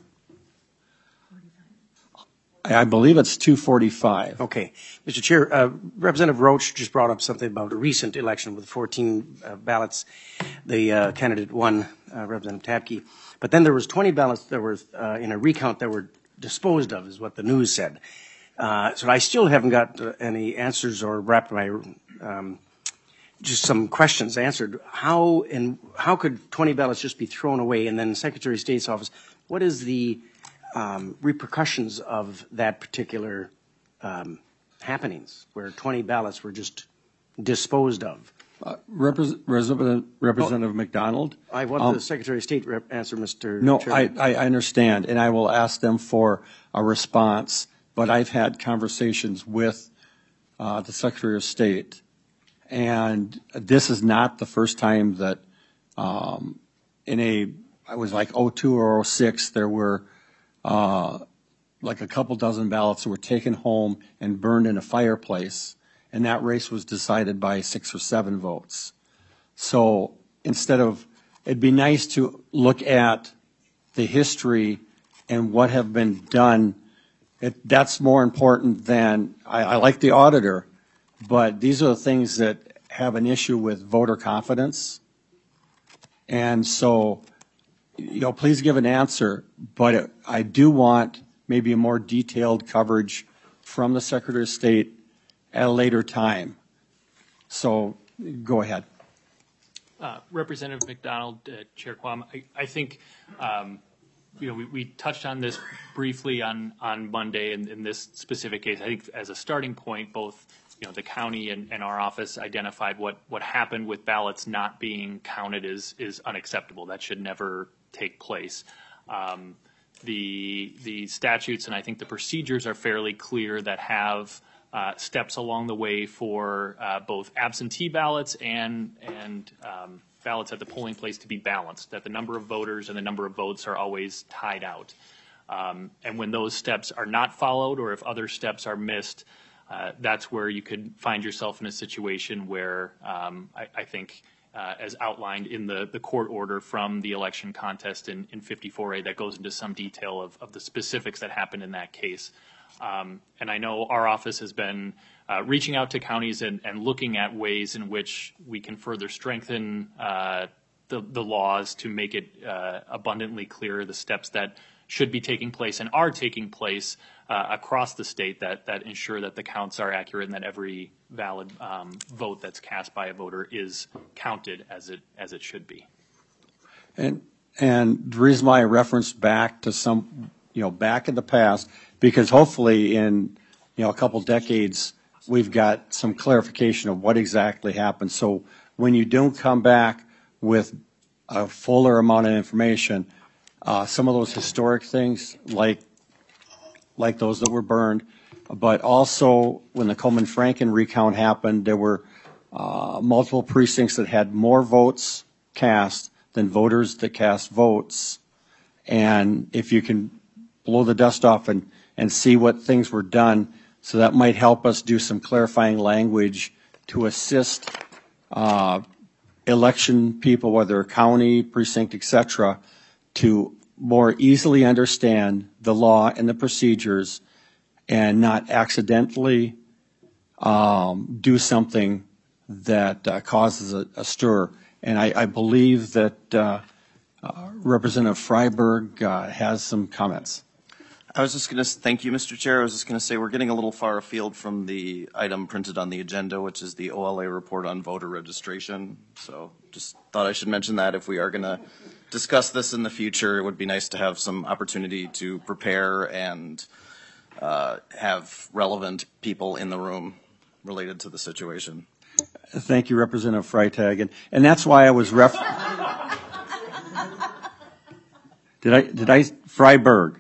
I believe it's 2:45. Okay. Mr. Chair, Representative Roach just brought up something about a recent election with 14 ballots. The candidate won, Representative Tapke. But then there was 20 ballots that were in a recount that were disposed of, is what the news said. So I still haven't got any answers or wrapped my just some questions answered. How could 20 ballots just be thrown away? And then Secretary of State's office, what is the repercussions of that particular happenings where 20 ballots were just disposed of? Representative McDonald. I want the Secretary of State answer, Mr. No, Chairman. I understand, and I will ask them for a response. But I've had conversations with the Secretary of State, and this is not the first time that I was like 02 or 06, there were like a couple dozen ballots that were taken home and burned in a fireplace, and that race was decided by 6 or 7 votes. So it'd be nice to look at the history and what have been done. That's more important than, I like the auditor, but these are the things that have an issue with voter confidence. And so, please give an answer, but I do want maybe a more detailed coverage from the Secretary of State at a later time. So go ahead. Representative McDonald, Chair Quam, I think we touched on this briefly on Monday in this specific case. I think as a starting point, both the county and our office identified what happened with ballots not being counted is unacceptable. That should never take place. The statutes and I think the procedures are fairly clear that have steps along the way for both absentee ballots and ballots at the polling place to be balanced, that the number of voters and the number of votes are always tied out. And when those steps are not followed or if other steps are missed, that's where you could find yourself in a situation where I think as outlined in the court order from the election contest in 54A that goes into some detail of the specifics that happened in that case. And I know our office has been reaching out to counties and looking at ways in which we can further strengthen the laws to make it abundantly clear the steps that should be taking place and are taking place across the state that ensure that the counts are accurate and that every valid vote that's cast by a voter is counted as it should be. And the reason why I referenced back to some, back in the past, because hopefully in, a couple decades, we've got some clarification of what exactly happened. So when you don't come back with a fuller amount of information, some of those historic things, like those that were burned, but also when the Coleman-Franken recount happened, there were multiple precincts that had more votes cast than voters that cast votes. And if you can blow the dust off and see what things were done, so that might help us do some clarifying language to assist election people, whether county, precinct, et cetera, to more easily understand the law and the procedures and not accidentally do something that causes a stir. And I believe that Representative Freiberg has some comments. I was just going to thank you, Mr. Chair. I was just going to say we're getting a little far afield from the item printed on the agenda, which is the OLA report on voter registration. So just thought I should mention that if we are going to discuss this in the future, it would be nice to have some opportunity to prepare and have relevant people in the room related to the situation. Thank you, Representative Freitag. And that's why I was Did I Freiberg?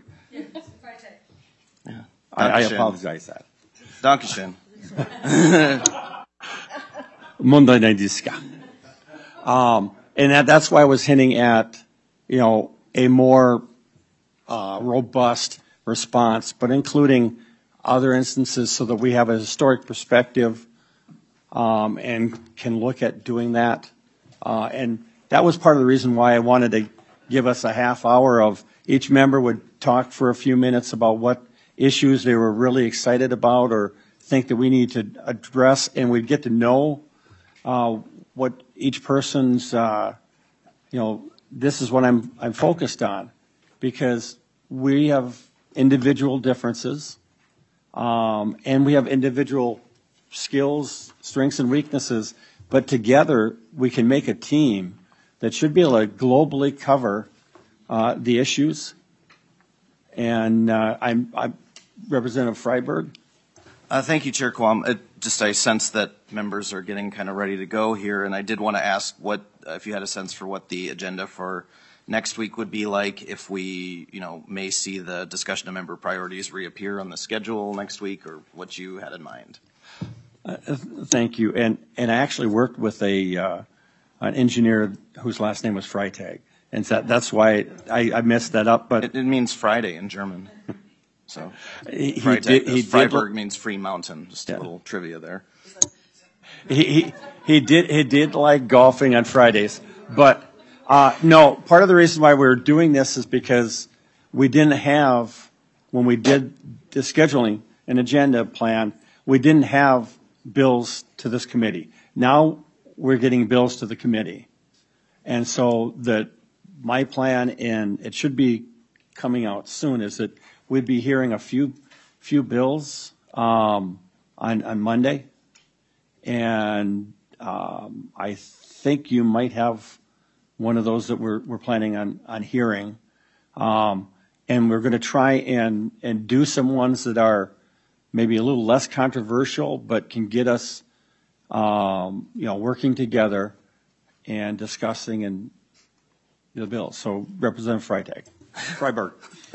I apologize that. Dankeschön. Mondai desu ka? And that's why I was hinting at, a more robust response, but including other instances so that we have a historic perspective and can look at doing that. And that was part of the reason why I wanted to give us a half hour of each member would talk for a few minutes about what issues they were really excited about or think that we need to address, and we'd get to know what each person's, this is what I'm focused on, because we have individual differences, and we have individual skills, strengths, and weaknesses, but together we can make a team that should be able to globally cover the issues. And I'm Representative Freiberg. Thank you, Chair Quam. I sense that members are getting kind of ready to go here, and I did want to ask if you had a sense for what the agenda for next week would be like, if we, may see the discussion of member priorities reappear on the schedule next week, or what you had in mind. Thank you. And I actually worked with an engineer whose last name was Freitag, and that's why I messed that up. But it means Friday in German. So Freiberg means free mountain. Just a little trivia there. He did like golfing on Fridays, but no. Part of the reason why we're doing this is because we didn't have, when we did the scheduling and agenda plan, we didn't have bills to this committee. Now we're getting bills to the committee, and so my plan, and it should be coming out soon, is that we'd be hearing a few bills on Monday, and I think you might have one of those that we're planning on hearing, and we're going to try and do some ones that are maybe a little less controversial, but can get us working together and discussing and the bill. So Representative Freiberg.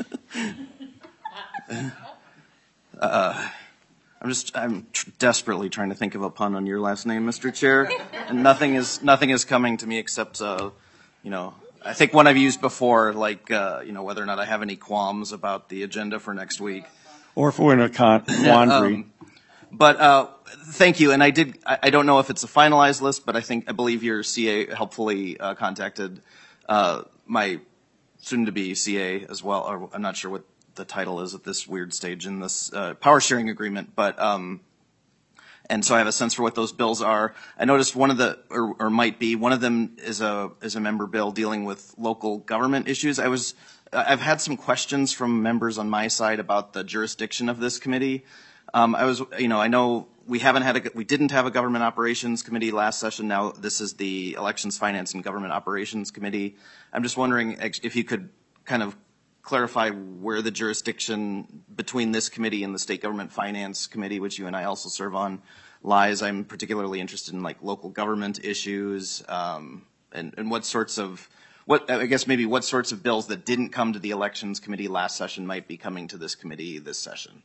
I'm desperately trying to think of a pun on your last name, Mr. Chair, and nothing is coming to me except, I think one I've used before, like, whether or not I have any qualms about the agenda for next week. Or if we're in a quandary. But thank you, and I don't know if it's a finalized list, but I believe your CA helpfully contacted my soon-to-be CA as well, or I'm not sure what the title is at this weird stage in this power sharing agreement, but and so I have a sense for what those bills are. I noticed one of one of them is a member bill dealing with local government issues. I've had some questions from members on my side about the jurisdiction of this committee. I know we didn't have a government operations committee last session. Now this is the Elections, Finance, and Government Operations Committee. I'm just wondering if you could kind of clarify where the jurisdiction between this committee and the State Government Finance Committee, which you and I also serve on, lies. I'm particularly interested in local government issues and what sorts of bills that didn't come to the Elections Committee last session might be coming to this committee this session.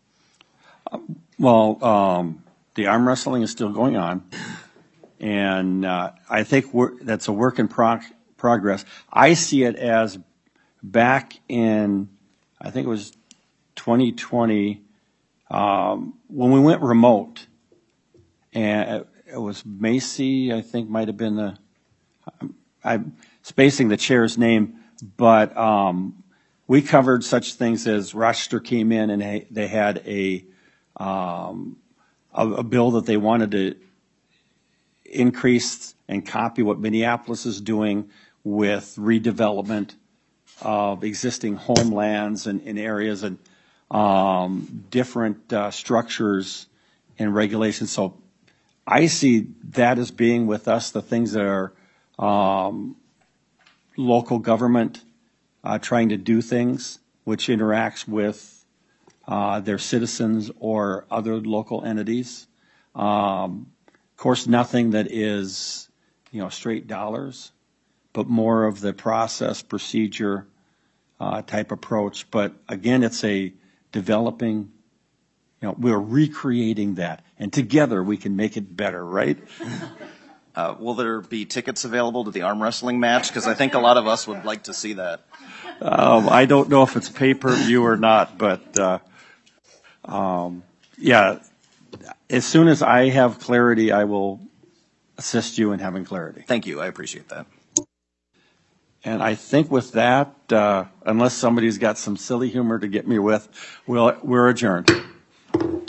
The arm wrestling is still going on, and I think that's a work in progress. I see it as back in, I think it was 2020, when we went remote, and it was Macy, I think might have been I'm spacing the chair's name, but we covered such things as Rochester came in and they had a bill that they wanted to increase and copy what Minneapolis is doing with redevelopment of existing homelands and in areas and different structures and regulations. So I see that as being with us the things that are local government trying to do things which interacts with their citizens or other local entities. Of course, nothing that is, straight dollars, but more of the process, procedure type approach. But again, it's a developing, we're recreating that, and together we can make it better, right? Will there be tickets available to the arm wrestling match? Because I think a lot of us would like to see that. I don't know if it's pay-per-view or not, but yeah, as soon as I have clarity, I will assist you in having clarity. Thank you. I appreciate that. And I think with that, unless somebody's got some silly humor to get me with, we're adjourned.